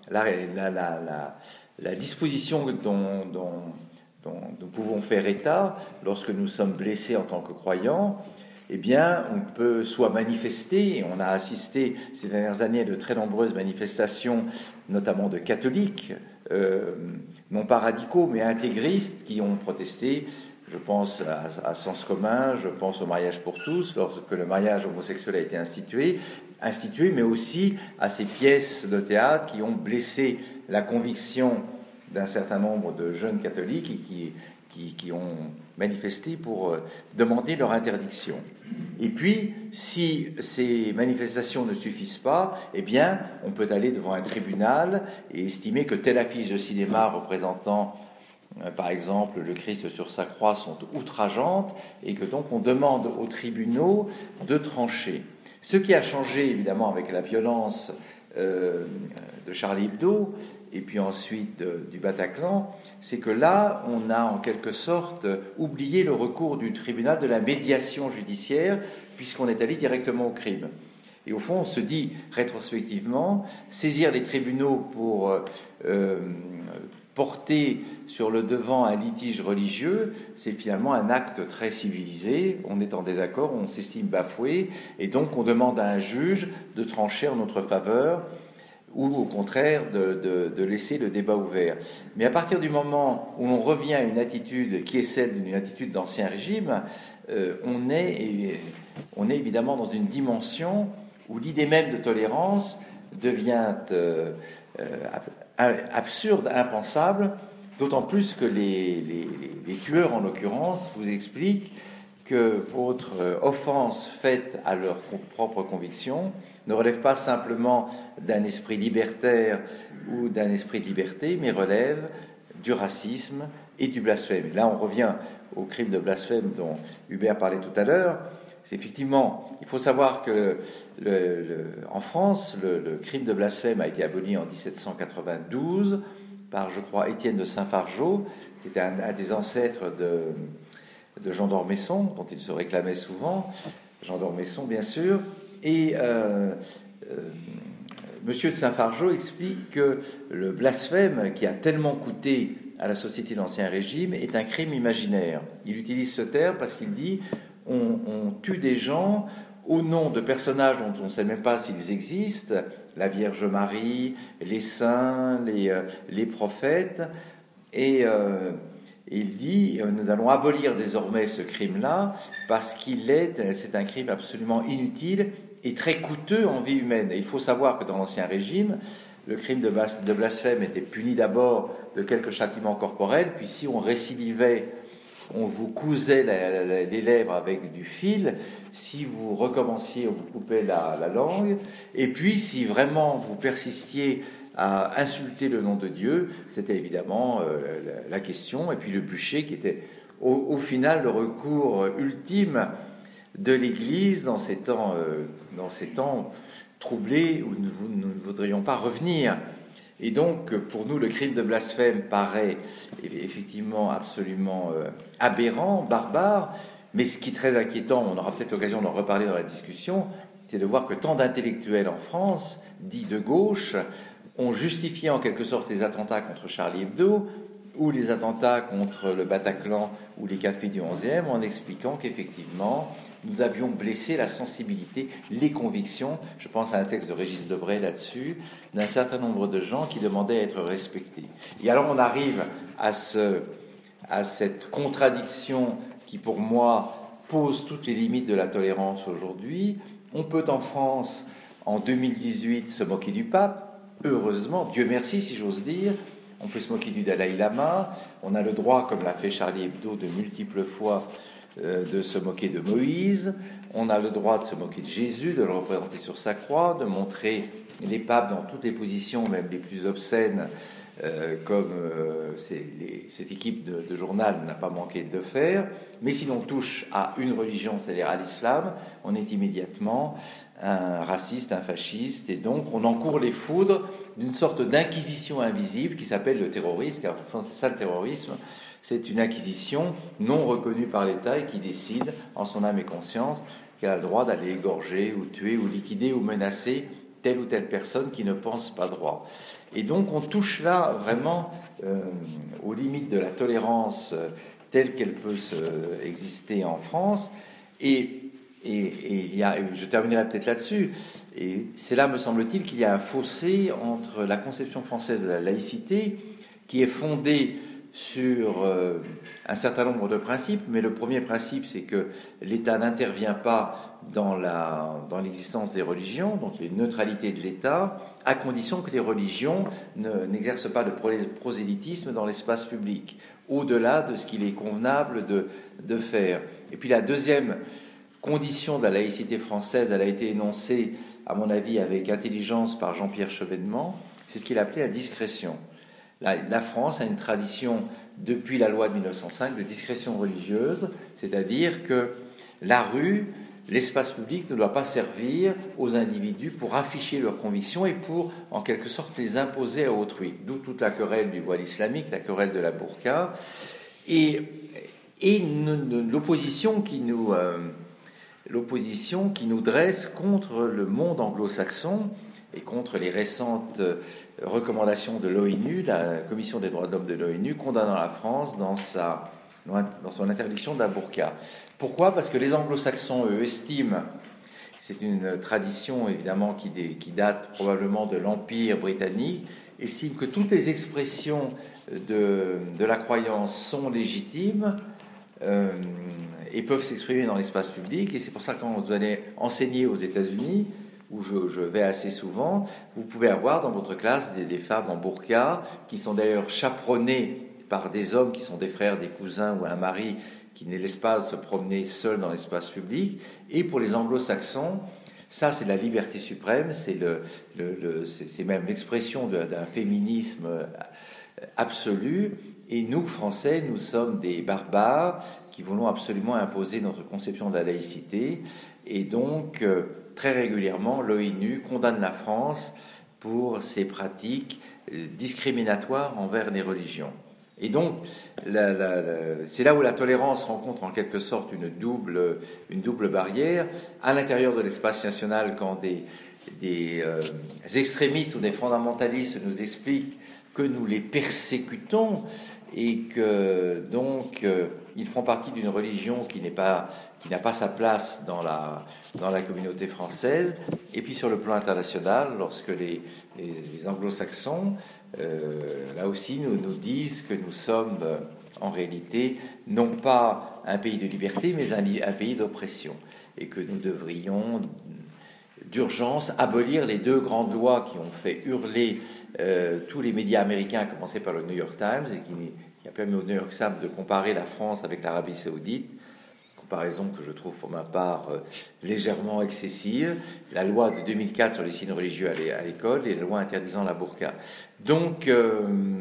la, la, la, la, la disposition dont, dont, dont nous pouvons faire état lorsque nous sommes blessés en tant que croyants, eh bien, on peut soit manifester, on a assisté ces dernières années à de très nombreuses manifestations, notamment de catholiques, euh, non pas radicaux, mais intégristes, qui ont protesté. Je pense à, à Sens commun, je pense au mariage pour tous, lorsque le mariage homosexuel a été institué, institué, mais aussi à ces pièces de théâtre qui ont blessé la conviction d'un certain nombre de jeunes catholiques et qui, qui, qui ont manifesté pour demander leur interdiction. Et puis, si ces manifestations ne suffisent pas, eh bien, on peut aller devant un tribunal et estimer que telle affiche de cinéma représentant, euh, par exemple, le Christ sur sa croix sont outrageantes et que donc on demande aux tribunaux de trancher. Ce qui a changé, évidemment, avec la violence euh, de Charlie Hebdo, et puis ensuite de, du Bataclan, c'est que là, on a en quelque sorte oublié le recours du tribunal de la médiation judiciaire, puisqu'on est allé directement au crime. Et au fond, on se dit rétrospectivement, saisir les tribunaux pour euh, porter sur le devant un litige religieux, c'est finalement un acte très civilisé. On est en désaccord, on s'estime bafoué, et donc on demande à un juge de trancher en notre faveur, ou au contraire de, de, de laisser le débat ouvert. Mais à partir du moment où l'on revient à une attitude qui est celle d'une attitude d'ancien régime, euh, on, est, on est évidemment dans une dimension où l'idée même de tolérance devient euh, euh, absurde, impensable, d'autant plus que les, les, les tueurs, en l'occurrence, vous expliquent que votre offense faite à leur propre conviction ne relève pas simplement d'un esprit libertaire ou d'un esprit de liberté, mais relève du racisme et du blasphème. Et là, on revient au crime de blasphème dont Hubert parlait tout à l'heure. C'est effectivement, il faut savoir que le, le, en France, le, le crime de blasphème a été aboli en dix-sept cent quatre-vingt-douze par, je crois, Étienne de Saint-Fargeau, qui était un, un des ancêtres de, de Jean d'Ormesson, dont il se réclamait souvent, Jean d'Ormesson, bien sûr. Et euh, euh, Monsieur de Saint-Fargeau explique que le blasphème, qui a tellement coûté à la société de l'Ancien Régime, est un crime imaginaire. Il utilise ce terme parce qu'il dit on, on tue des gens au nom de personnages dont on ne sait même pas s'ils existent, la Vierge Marie, les saints, les, euh, les prophètes, et euh, il dit nous allons abolir désormais ce crime-là parce qu'il est, c'est un crime absolument inutile et très coûteux en vie humaine. Et il faut savoir que dans l'Ancien Régime, le crime de blasphème était puni d'abord de quelques châtiments corporels, puis si on récidivait, on vous cousait la, la, la, les lèvres avec du fil, si vous recommenciez, on vous coupait la, la langue, et puis si vraiment vous persistiez à insulter le nom de Dieu, c'était évidemment euh, la, la question, et puis le bûcher qui était au, au final le recours ultime de l'Église dans ces temps, euh, dans ces temps troublés où nous, nous ne voudrions pas revenir. Et donc, pour nous, le crime de blasphème paraît effectivement absolument euh, aberrant, barbare, mais ce qui est très inquiétant, on aura peut-être l'occasion d'en reparler dans la discussion, c'est de voir que tant d'intellectuels en France, dits de gauche, ont justifié en quelque sorte les attentats contre Charlie Hebdo ou les attentats contre le Bataclan ou les cafés du onzième en expliquant qu'effectivement, nous avions blessé la sensibilité, les convictions, je pense à un texte de Régis Debray là-dessus, d'un certain nombre de gens qui demandaient à être respectés. Et alors on arrive à, ce, à cette contradiction qui, pour moi, pose toutes les limites de la tolérance aujourd'hui. On peut en France, en deux mille dix-huit, se moquer du pape, heureusement, Dieu merci si j'ose dire. On peut se moquer du Dalai Lama, on a le droit, comme l'a fait Charlie Hebdo de multiples fois, euh, de se moquer de Moïse, on a le droit de se moquer de Jésus, de le représenter sur sa croix, de montrer les papes dans toutes les positions, même les plus obscènes, euh, comme euh, c'est les, cette équipe de, de journal n'a pas manqué de le faire. Mais si l'on touche à une religion, c'est-à-dire à l'islam, on est immédiatement un raciste, un fasciste, et donc on encourt les foudres d'une sorte d'inquisition invisible qui s'appelle le terrorisme, car enfin, c'est ça le terrorisme, c'est une acquisition non reconnue par l'État et qui décide, en son âme et conscience, qu'elle a le droit d'aller égorger ou tuer ou liquider ou menacer telle ou telle personne qui ne pense pas droit. Et donc on touche là vraiment euh, aux limites de la tolérance euh, telle qu'elle peut se, euh, exister en France. Et, et, et il y a, je terminerai peut-être là-dessus, et c'est là, me semble-t-il, qu'il y a un fossé entre la conception française de la laïcité, qui est fondée sur euh, un certain nombre de principes, mais le premier principe, c'est que l'État n'intervient pas dans, la, dans l'existence des religions, donc il y a une neutralité de l'État, à condition que les religions ne, n'exercent pas de prosélytisme dans l'espace public, au-delà de ce qu'il est convenable de, de faire. Et puis la deuxième condition de la laïcité française, elle a été énoncée, à mon avis, avec intelligence par Jean-Pierre Chevènement, c'est ce qu'il appelait la discrétion. La, la France a une tradition, depuis la loi de mille neuf cent cinq, de discrétion religieuse, c'est-à-dire que la rue, l'espace public ne doit pas servir aux individus pour afficher leurs convictions et pour, en quelque sorte, les imposer à autrui. D'où toute la querelle du voile islamique, la querelle de la burqa, et, et une, l'opposition qui nous, euh, l'opposition qui nous dresse contre le monde anglo-saxon et contre les récentes recommandations de l'ONU, la Commission des droits de l'homme de l'ONU, condamnant la France dans, sa, dans son interdiction de la burqa. Pourquoi ? Parce que les anglo-saxons, eux, estiment, c'est une tradition évidemment qui, qui date probablement de l'Empire britannique, estiment que toutes les expressions de, de la croyance sont légitimes euh, et peuvent s'exprimer dans l'espace public. Et c'est pour ça que quand vous allez enseigner aux États-Unis, où je, je vais assez souvent, vous pouvez avoir dans votre classe des, des femmes en burqa, qui sont d'ailleurs chaperonnées par des hommes qui sont des frères, des cousins ou un mari qui ne laisse pas se promener seul dans l'espace public. Et pour les anglo-saxons, ça c'est la liberté suprême, c'est, le, le, le, c'est, c'est même l'expression de, d'un féminisme absolu. Et nous, Français, nous sommes des barbares qui voulons absolument imposer notre conception de la laïcité. Et donc, euh, très régulièrement, l'ONU condamne la France pour ses pratiques euh, discriminatoires envers les religions. Et donc, la, la, la, c'est là où la tolérance rencontre en quelque sorte une double, une double barrière. À l'intérieur de l'espace national, quand des, des euh, extrémistes ou des fondamentalistes nous expliquent que nous les persécutons et que donc euh, ils font partie d'une religion qui n'est pas, qui n'a pas sa place dans la, dans la communauté française. Et puis sur le plan international, lorsque les, les, les anglo-saxons, euh, là aussi, nous, nous disent que nous sommes euh, en réalité non pas un pays de liberté, mais un, un pays d'oppression, et que nous devrions d'urgence abolir les deux grandes lois qui ont fait hurler euh, tous les médias américains, à commencer par le New York Times, et qui, qui a permis au New York Times de comparer la France avec l'Arabie Saoudite, comparaison que je trouve pour ma part euh, légèrement excessive, la loi de deux mille quatre sur les signes religieux à l'école et la loi interdisant la burqa. Donc, euh,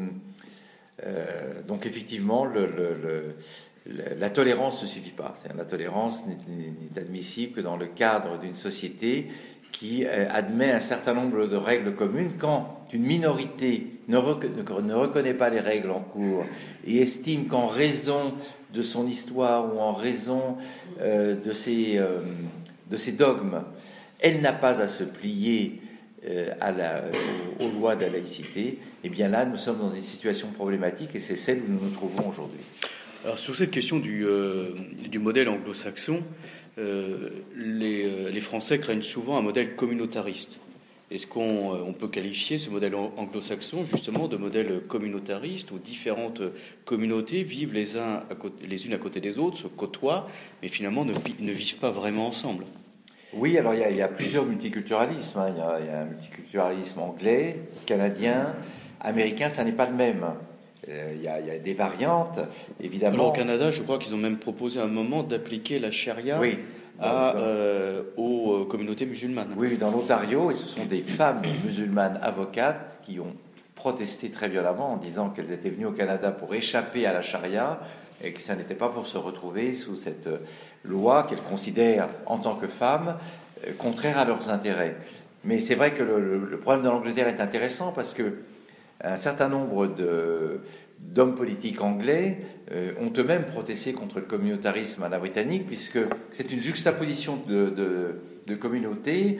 euh, donc effectivement, le, le, le, la tolérance ne suffit pas. C'est-à-dire, la tolérance n'est, n'est admissible que dans le cadre d'une société qui euh, admet un certain nombre de règles communes. Quand une minorité ne, rec- ne reconnaît pas les règles en cours et estime qu'en raison de son histoire ou en raison euh, de, ses, euh, de ses dogmes, elle n'a pas à se plier euh, à la, aux, aux lois de la laïcité, et bien là, nous sommes dans une situation problématique et c'est celle où nous nous trouvons aujourd'hui. Alors, sur cette question du, euh, du modèle anglo-saxon, euh, les, les Français craignent souvent un modèle communautariste. Est-ce qu'on on peut qualifier ce modèle anglo-saxon justement de modèle communautariste où différentes communautés vivent les, uns à côté, les unes à côté des autres, se côtoient, mais finalement ne, ne vivent pas vraiment ensemble? Oui, alors il y a, il y a plusieurs multiculturalismes. Hein. Il, y a, il y a un multiculturalisme anglais, canadien, américain, ça n'est pas le même. Euh, il, y a, il y a des variantes, évidemment. Alors, au Canada, je crois qu'ils ont même proposé à un moment d'appliquer la charia. Oui. À, euh, aux communautés musulmanes. Oui, dans l'Ontario, et ce sont des femmes musulmanes avocates qui ont protesté très violemment en disant qu'elles étaient venues au Canada pour échapper à la charia et que ça n'était pas pour se retrouver sous cette loi qu'elles considèrent en tant que femmes euh, contraire à leurs intérêts. Mais c'est vrai que le, le, le problème de l'Angleterre est intéressant parce que un certain nombre de d'hommes politiques anglais euh, ont eux-mêmes protesté contre le communautarisme à la britannique, puisque c'est une juxtaposition de, de, de communautés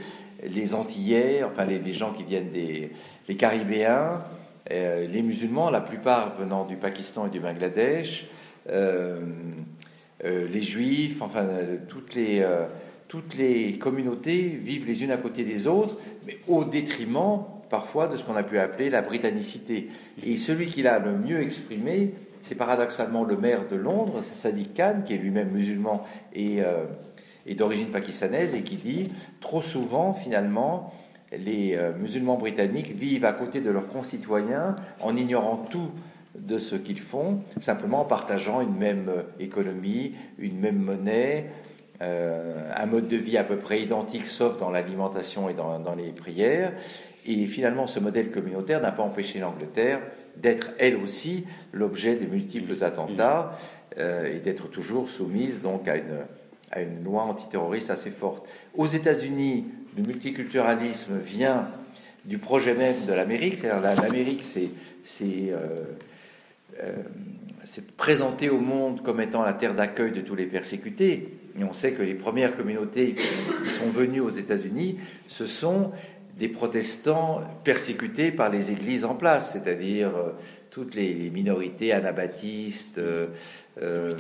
les Antillais, enfin les, les gens qui viennent des les Caribéens, euh, les musulmans, la plupart venant du Pakistan et du Bangladesh, euh, euh, les Juifs, enfin toutes les euh, toutes les communautés vivent les unes à côté des autres, mais au détriment parfois de ce qu'on a pu appeler la britannicité. Et celui qui l'a le mieux exprimé, c'est paradoxalement le maire de Londres, c'est Sadiq Khan, qui est lui-même musulman et, euh, et d'origine pakistanaise, et qui dit trop souvent, finalement, les euh, musulmans britanniques vivent à côté de leurs concitoyens en ignorant tout de ce qu'ils font, simplement en partageant une même économie, une même monnaie, euh, un mode de vie à peu près identique, sauf dans l'alimentation et dans, dans les prières. Et finalement, ce modèle communautaire n'a pas empêché l'Angleterre d'être, elle aussi, l'objet de multiples attentats euh, et d'être toujours soumise donc à une, à une loi antiterroriste assez forte. Aux États-Unis, le multiculturalisme vient du projet même de l'Amérique. C'est-à-dire l'Amérique, c'est, c'est, euh, euh, c'est présenté au monde comme étant la terre d'accueil de tous les persécutés. Et on sait que les premières communautés qui sont venues aux États-Unis, ce sont des protestants persécutés par les églises en place, c'est-à-dire euh, toutes les, les minorités anabaptistes, euh, euh,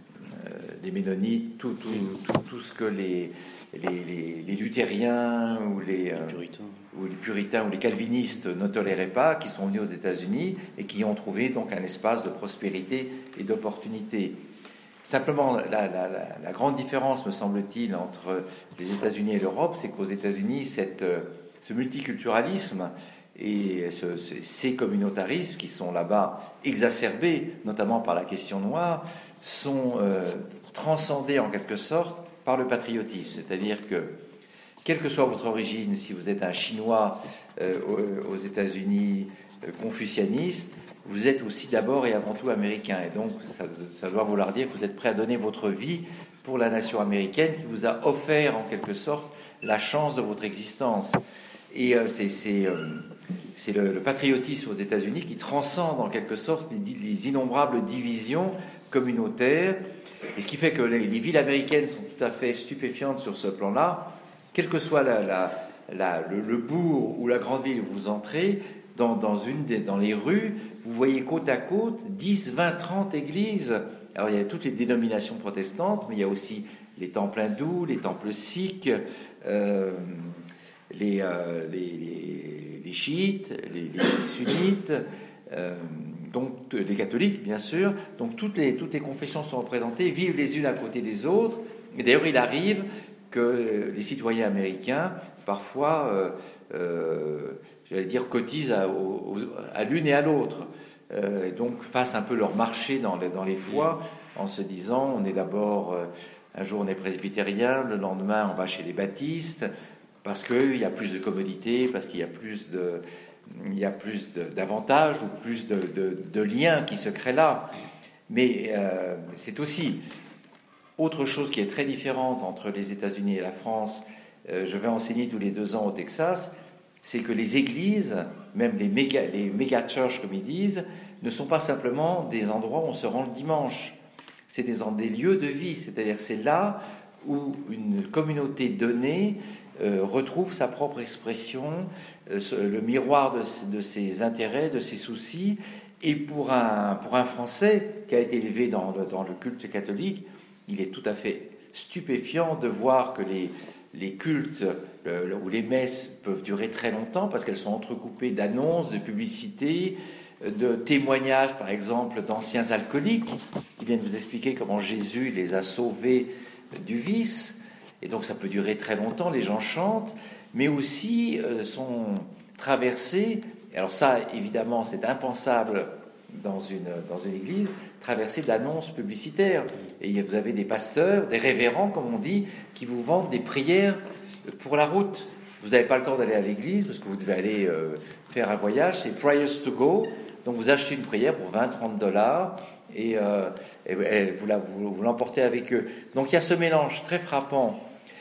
les ménonites, tout, tout, tout, tout ce que les, les, les, les luthériens ou les, euh, puritains. ou les puritains ou les calvinistes ne toléraient pas, qui sont venus aux États-Unis et qui ont trouvé donc un espace de prospérité et d'opportunité. Simplement, la, la, la, la grande différence, me semble-t-il, entre les États-Unis et l'Europe, c'est qu'aux États-Unis, cette ce multiculturalisme et ce, ce, ces communautarismes qui sont là-bas exacerbés, notamment par la question noire, sont euh, transcendés en quelque sorte par le patriotisme. C'est-à-dire que, quelle que soit votre origine, si vous êtes un Chinois euh, aux, aux États-Unis, euh, confucianiste, vous êtes aussi d'abord et avant tout américain. Et donc, ça, ça doit vouloir dire que vous êtes prêt à donner votre vie pour la nation américaine qui vous a offert en quelque sorte la chance de votre existence. Et euh, c'est, c'est, euh, c'est le, le patriotisme aux États-Unis qui transcende en quelque sorte les, les innombrables divisions communautaires, et ce qui fait que les, les villes américaines sont tout à fait stupéfiantes sur ce plan-là. Quel que soit la, la, la, le, le bourg ou la grande ville où vous entrez, dans, dans, une des, dans les rues, vous voyez côte à côte dix, vingt, trente églises. Alors il y a toutes les dénominations protestantes, mais il y a aussi les temples hindous, les temples sikhs, euh, Les, euh, les, les, les chiites, les, les sunnites, euh, donc les catholiques bien sûr. Donc toutes les, toutes les confessions sont représentées, vivent les unes à côté des autres. Et d'ailleurs, il arrive que les citoyens américains, parfois, euh, euh, j'allais dire, cotisent à, au, à l'une et à l'autre. Euh, et donc fassent un peu leur marché dans les, dans les foi, en se disant, on est d'abord, euh, un jour on est presbytérien, le lendemain on va chez les baptistes, parce qu'il y a plus de commodité, parce qu'il y a plus, de, il y a plus de, d'avantages ou plus de, de, de liens qui se créent là. Mais euh, c'est aussi autre chose qui est très différente entre les États-Unis et la France. Euh, je vais enseigner tous les deux ans au Texas, c'est que les églises, même les méga, les méga churches comme ils disent, ne sont pas simplement des endroits où on se rend le dimanche. C'est des, des lieux de vie, c'est-à-dire c'est là où une communauté donnée Euh, retrouve sa propre expression, euh, le miroir de, de ses intérêts, de ses soucis. Et pour un, pour un Français qui a été élevé dans le, dans le culte catholique, il est tout à fait stupéfiant de voir que les, les cultes euh, ou les messes peuvent durer très longtemps parce qu'elles sont entrecoupées d'annonces, de publicités, de témoignages, par exemple, d'anciens alcooliques qui viennent vous expliquer comment Jésus les a sauvés du vice. Et donc ça peut durer très longtemps, les gens chantent, mais aussi euh, sont traversés, alors ça évidemment c'est impensable dans une, dans une église, traversés d'annonces publicitaires. Et vous avez des pasteurs, des révérends comme on dit, qui vous vendent des prières pour la route. Vous n'avez pas le temps d'aller à l'église parce que vous devez aller euh, faire un voyage, c'est prayers to go, donc vous achetez une prière pour vingt, trente dollars, et, euh, et, et vous, la, vous, vous l'emportez avec eux. Donc il y a ce mélange très frappant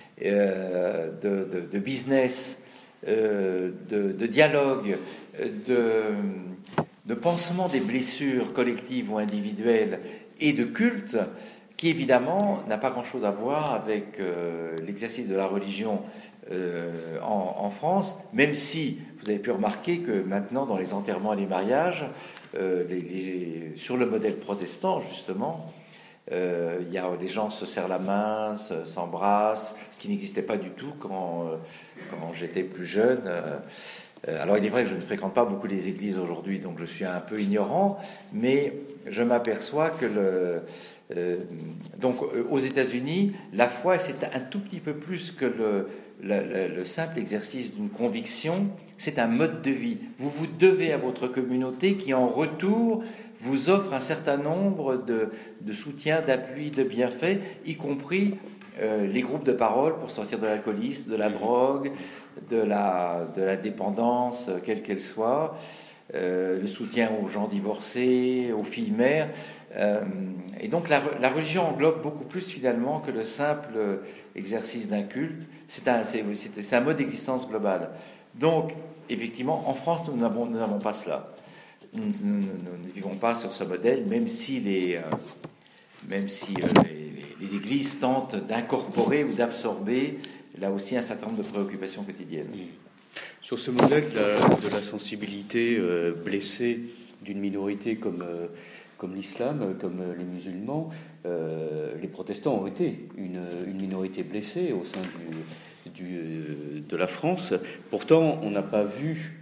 euh, de, de, de business, euh, de, de dialogue, de, de pansement des blessures collectives ou individuelles et de culte qui évidemment n'a pas grand-chose à voir avec euh, l'exercice de la religion euh, en, en France, même si vous avez pu remarquer que maintenant, dans les enterrements et les mariages, euh, les, les, sur le modèle protestant, justement, euh, y a, les gens se serrent la main, se, s'embrassent, ce qui n'existait pas du tout quand, euh, quand j'étais plus jeune. Euh, alors, il est vrai que je ne fréquente pas beaucoup les églises aujourd'hui, donc je suis un peu ignorant, mais je m'aperçois que le... Euh, donc, aux États-Unis, la foi, c'est un tout petit peu plus que le, le, le simple exercice d'une conviction, c'est un mode de vie. Vous vous devez à votre communauté qui, en retour, vous offre un certain nombre de, de soutiens, d'appuis, de bienfaits, y compris euh, les groupes de parole pour sortir de l'alcoolisme, de la drogue, de la, de la dépendance, quelle qu'elle soit, euh, le soutien aux gens divorcés, aux filles mères. Euh, et donc la, la religion englobe beaucoup plus finalement que le simple exercice d'un culte. C'est un, c'est, c'est, c'est un mode d'existence global. Donc, effectivement, en France, nous n'avons, nous n'avons pas cela. Nous, nous, nous, nous ne vivons pas sur ce modèle, même si les, euh, même si, euh, les, les églises tentent d'incorporer ou d'absorber, là aussi, un certain nombre de préoccupations quotidiennes. Sur ce modèle de la, de la sensibilité euh, blessée d'une minorité comme... Euh, comme l'islam, comme les musulmans, euh, les protestants ont été une, une minorité blessée au sein du, du, de la France. Pourtant, on n'a pas vu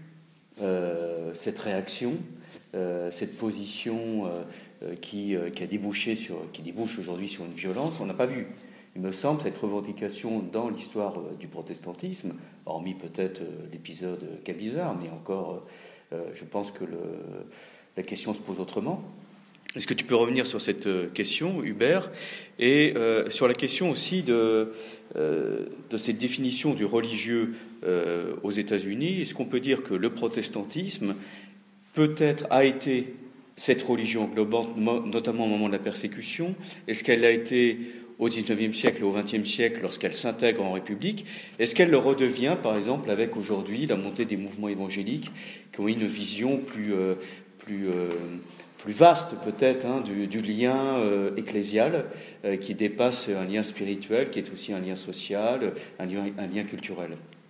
euh, cette réaction, euh, cette position euh, qui, euh, qui a débouché sur, qui débouche aujourd'hui sur une violence. On n'a pas vu, il me semble, cette revendication dans l'histoire du protestantisme, hormis peut-être l'épisode Cabizard, mais encore, euh, je pense que le, la question se pose autrement. Est-ce que tu peux revenir sur cette question, Hubert, et euh, sur la question aussi de, euh, de cette définition du religieux euh, aux États-Unis? Est-ce qu'on peut dire que le protestantisme peut-être a été cette religion globante, notamment au moment de la persécution? Est-ce qu'elle a été au dix-neuvième siècle et au vingtième siècle lorsqu'elle s'intègre en République? Est-ce qu'elle le redevient, par exemple, avec aujourd'hui la montée des mouvements évangéliques qui ont une vision plus... Euh, plus euh, plus vaste peut-être hein, du, du lien euh, ecclésial euh, qui dépasse un lien spirituel, qui est aussi un lien social, un lien, un lien culturel.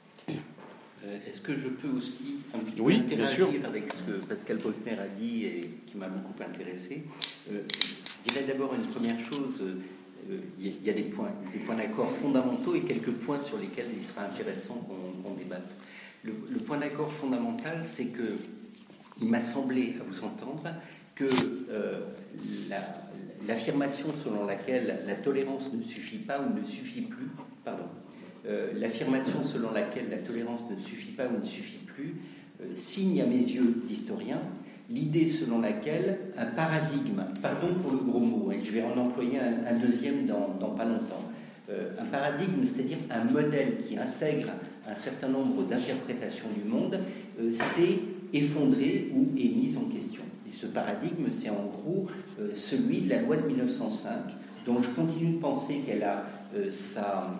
Euh, est-ce que je peux aussi un petit oui, peu interagir avec ce que Pascal Poltner a dit et qui m'a beaucoup intéressé? euh, Je dirais d'abord une première chose. Il euh, y, y a des points, des points d'accord fondamentaux et quelques points sur lesquels il sera intéressant qu'on, qu'on débatte. Le, le point d'accord fondamental, c'est que il m'a semblé, à vous entendre, que euh, la, l'affirmation selon laquelle la tolérance ne suffit pas ou ne suffit plus, pardon, euh, l'affirmation selon laquelle la tolérance ne suffit pas ou ne suffit plus euh, signe à mes yeux d'historien l'idée selon laquelle un paradigme, pardon pour le gros mot, et je vais en employer un, un deuxième dans, dans pas longtemps, euh, un paradigme, c'est-à-dire un modèle qui intègre un certain nombre d'interprétations du monde, euh, s'est effondré ou est mis en question. Et ce paradigme, c'est en gros euh, celui de la loi de mille neuf cent cinq, dont je continue de penser qu'elle a euh, sa,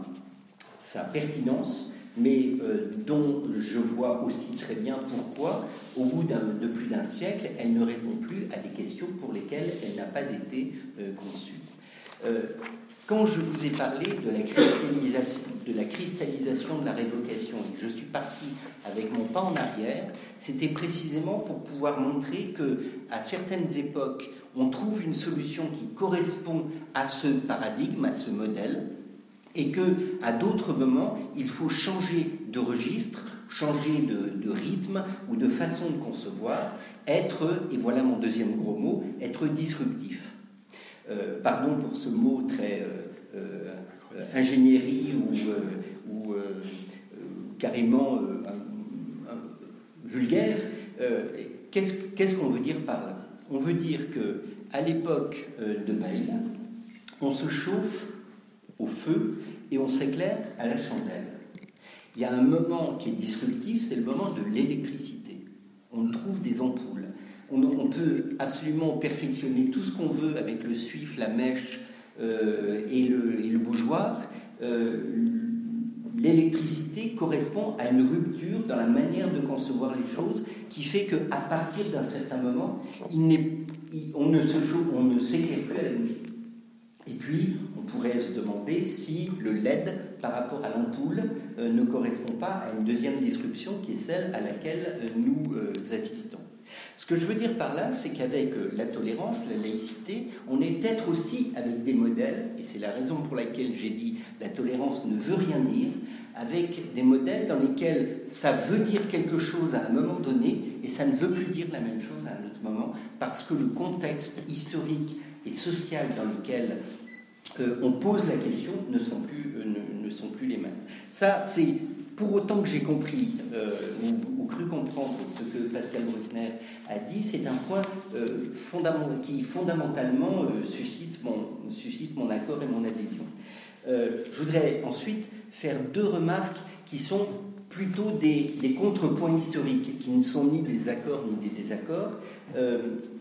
sa pertinence, mais euh, dont je vois aussi très bien pourquoi, au bout d'un, de plus d'un siècle, elle ne répond plus à des questions pour lesquelles elle n'a pas été euh, conçue. Euh, quand je vous ai parlé de la cristallisation, de la cristallisation de la révocation, et que je suis parti avec mon pas en arrière, c'était précisément pour pouvoir montrer que, à certaines époques, on trouve une solution qui correspond à ce paradigme, à ce modèle, et que, à d'autres moments, il faut changer de registre, changer de, de rythme ou de façon de concevoir, être, et voilà mon deuxième gros mot, être disruptif. Euh, pardon pour ce mot très euh, euh, ingénierie ou, euh, ou euh, euh, carrément euh, un, un, vulgaire. Euh, qu'est-ce, qu'est-ce qu'on veut dire par là? On veut dire qu'à l'époque euh, de Bayle, on se chauffe au feu et on s'éclaire à la chandelle. Il y a un moment qui est disruptif, c'est le moment de l'électricité. On trouve des ampoules. On, on peut absolument perfectionner tout ce qu'on veut avec le suif, la mèche euh, et, le, et le bougeoir. Euh, l'électricité correspond à une rupture dans la manière de concevoir les choses qui fait qu'à partir d'un certain moment, il n'est, il, on, ne se, on ne s'éclaire plus à la nuit. Et puis, on pourrait se demander si le L E D, par rapport à l'ampoule, euh, ne correspond pas à une deuxième disruption qui est celle à laquelle euh, nous euh, assistons. Ce que je veux dire par là, c'est qu'avec euh, la tolérance, la laïcité, on est peut-être aussi avec des modèles, et c'est la raison pour laquelle j'ai dit la tolérance ne veut rien dire, avec des modèles dans lesquels ça veut dire quelque chose à un moment donné, et ça ne veut plus dire la même chose à un autre moment, parce que le contexte historique et social dans lequel euh, on pose la question ne sont plus, euh, ne, ne sont plus les mêmes. Ça, c'est pour autant que j'ai compris euh, ou, ou cru comprendre ce que Pascal Bruckner a dit, c'est un point euh, fondament, qui fondamentalement euh, suscite, mon, suscite mon accord et mon adhésion. Euh, je voudrais ensuite faire deux remarques qui sont plutôt des, des contrepoints historiques, qui ne sont ni des accords ni des désaccords. Euh,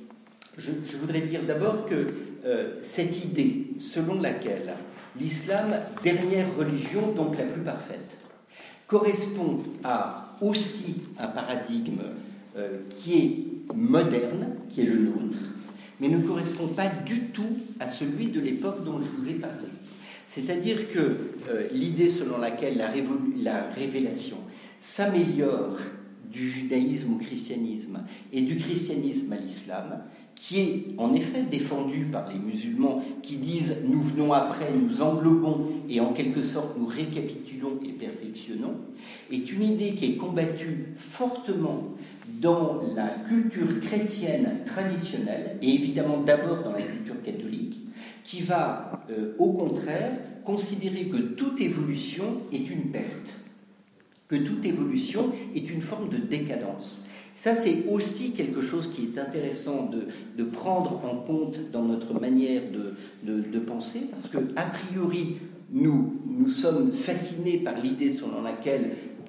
je, je voudrais dire d'abord que euh, cette idée selon laquelle l'islam, dernière religion, donc la plus parfaite, correspond à aussi un paradigme euh, qui est moderne, qui est le nôtre, mais ne correspond pas du tout à celui de l'époque dont je vous ai parlé. C'est-à-dire que euh, l'idée selon laquelle la, révolu- la révélation s'améliore du judaïsme au christianisme et du christianisme à l'islam, qui est en effet défendue par les musulmans qui disent « nous venons après, nous englobons et en quelque sorte nous récapitulons et perfectionnons », est une idée qui est combattue fortement dans la culture chrétienne traditionnelle et évidemment d'abord dans la culture catholique, qui va euh, au contraire considérer que toute évolution est une perte, que toute évolution est une forme de décadence. Ça, c'est aussi quelque chose qui est intéressant de, de prendre en compte dans notre manière de, de, de penser, parce que, a priori, nous, nous sommes fascinés par l'idée selon laquelle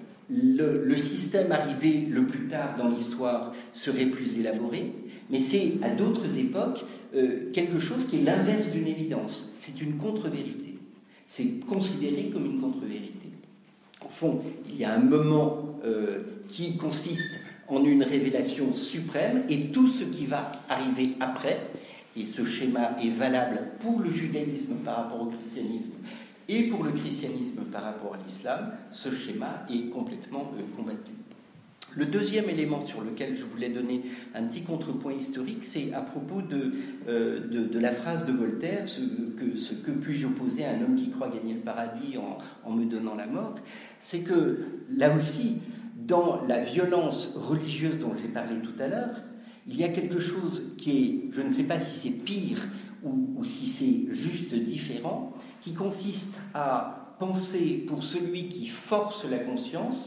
le, le système arrivé le plus tard dans l'histoire serait plus élaboré, mais c'est, à d'autres époques, euh, quelque chose qui est l'inverse d'une évidence. C'est une contre-vérité. C'est considéré comme une contre-vérité. Au fond, il y a un moment euh, qui consiste en une révélation suprême, et tout ce qui va arriver après, et ce schéma est valable pour le judaïsme par rapport au christianisme et pour le christianisme par rapport à l'islam, ce schéma est complètement euh, combattu. Le deuxième élément sur lequel je voulais donner un petit contrepoint historique, c'est à propos de, euh, de, de la phrase de Voltaire, ce que, ce que puis-je opposer à un homme qui croit gagner le paradis en, en me donnant la mort, c'est que là aussi, dans la violence religieuse dont j'ai parlé tout à l'heure, il y a quelque chose qui est, je ne sais pas si c'est pire ou, ou si c'est juste différent, qui consiste à penser pour celui qui force la conscience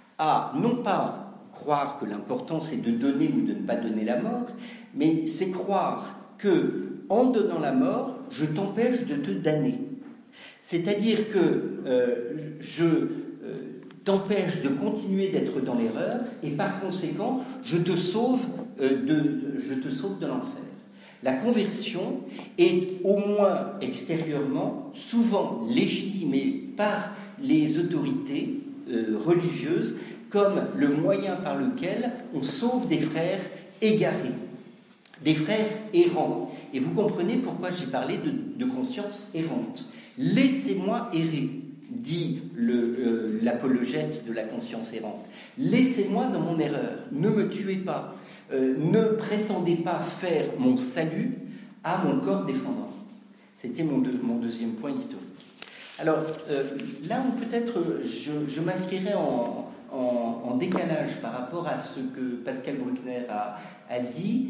à non pas croire que l'important c'est de donner ou de ne pas donner la mort, mais c'est croire que en donnant la mort, je t'empêche de te damner. C'est-à-dire que euh, je euh, t'empêche de continuer d'être dans l'erreur et par conséquent, je te sauve, euh, de, je te sauve de l'enfer. La conversion est, au moins extérieurement, souvent légitimée par les autorités euh, religieuses comme le moyen par lequel on sauve des frères égarés, des frères errants. Et vous comprenez pourquoi j'ai parlé de, de conscience errante. Laissez-moi errer, dit le, euh, l'apologète de la conscience errante. Laissez-moi dans mon erreur, ne me tuez pas. Euh, ne prétendez pas faire mon salut à mon corps défendant. C'était mon, deux, mon deuxième point historique. Alors, euh, là où peut-être je, je m'inscrirais en, en, en décalage par rapport à ce que Pascal Bruckner a, a dit,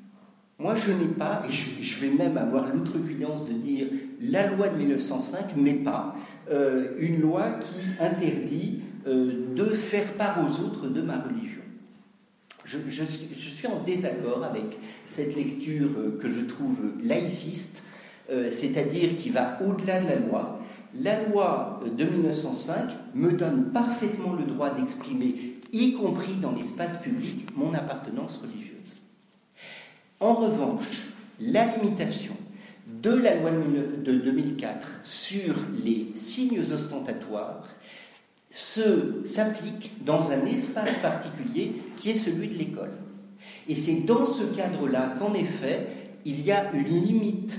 moi je n'ai pas, et je, je vais même avoir l'outrecuidance de dire la loi de mille neuf cent cinq n'est pas euh, une loi qui interdit euh, de faire part aux autres de ma religion. Je, je, je suis en désaccord avec cette lecture que je trouve laïciste, euh, c'est-à-dire qui va au-delà de la loi. La loi de mille neuf cent cinq me donne parfaitement le droit d'exprimer, y compris dans l'espace public, mon appartenance religieuse. En revanche, la limitation de la loi de deux mille quatre sur les signes ostentatoires Se, s'applique dans un espace particulier qui est celui de l'école. Et c'est dans ce cadre-là qu'en effet, il y a une limite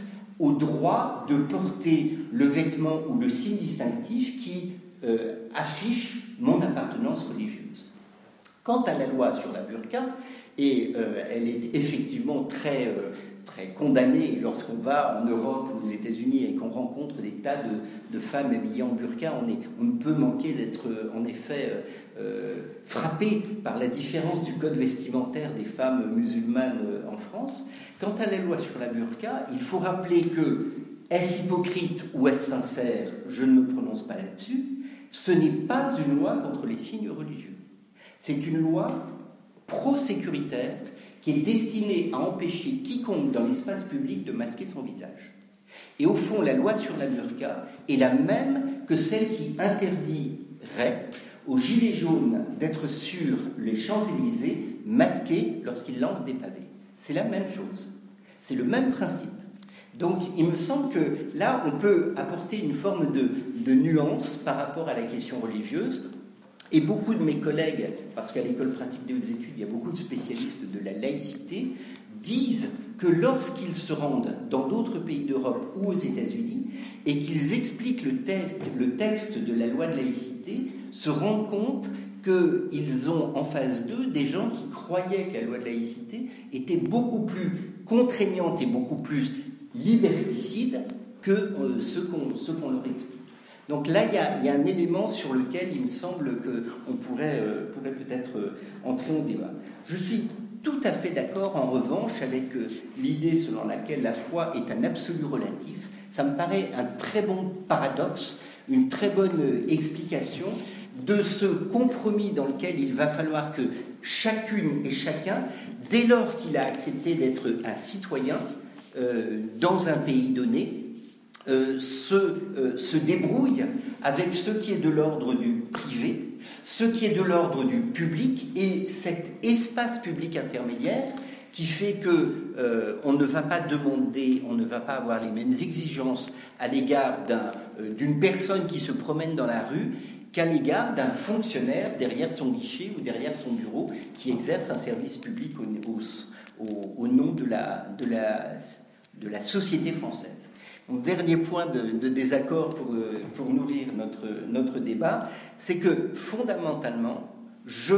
au droit de porter le vêtement ou le signe distinctif qui euh, affiche mon appartenance religieuse. Quant à la loi sur la burqa, et euh, elle est effectivement très, euh, très condamnée lorsqu'on va en Europe ou aux États-Unis et qu'on rencontre des tas de, de femmes habillées en burqa, on, est, on ne peut manquer d'être en effet euh, frappé par la différence du code vestimentaire des femmes musulmanes en France. Quant à la loi sur la burqa, il faut rappeler que, est-ce hypocrite ou est-ce sincère, je ne me prononce pas là-dessus, ce n'est pas une loi contre les signes religieux. C'est une loi pro-sécuritaire qui est destinée à empêcher quiconque dans l'espace public de masquer son visage. Et au fond, la loi sur la burqa est la même que celle qui interdirait aux gilets jaunes d'être sur les Champs-Élysées masqués lorsqu'ils lancent des pavés. C'est la même chose. C'est le même principe. Donc, il me semble que là, on peut apporter une forme de, de nuance par rapport à la question religieuse. Et beaucoup de mes collègues, parce qu'à l'École pratique des hautes études, il y a beaucoup de spécialistes de la laïcité, disent que lorsqu'ils se rendent dans d'autres pays d'Europe ou aux États-Unis et qu'ils expliquent le, te- le texte de la loi de laïcité, se rendent compte qu'ils ont en face d'eux des gens qui croyaient que la loi de laïcité était beaucoup plus contraignante et beaucoup plus liberticide que euh, ce qu'on, ce qu'on leur explique. Donc là, il y, a, il y a un élément sur lequel il me semble qu'on pourrait, euh, pourrait peut-être euh, entrer en débat. Je suis tout à fait d'accord, en revanche, avec euh, l'idée selon laquelle la foi est un absolu relatif. Ça me paraît un très bon paradoxe, une très bonne euh, explication de ce compromis dans lequel il va falloir que chacune et chacun, dès lors qu'il a accepté d'être un citoyen euh, dans un pays donné, Euh, se, euh, se débrouille avec ce qui est de l'ordre du privé, ce qui est de l'ordre du public, et cet espace public intermédiaire qui fait que euh, on ne va pas demander, on ne va pas avoir les mêmes exigences à l'égard d'un, euh, d'une personne qui se promène dans la rue qu'à l'égard d'un fonctionnaire derrière son guichet ou derrière son bureau qui exerce un service public au, au, au nom de la, de, la, de la société française. Mon dernier point de, de désaccord pour, pour nourrir notre, notre débat, c'est que fondamentalement, je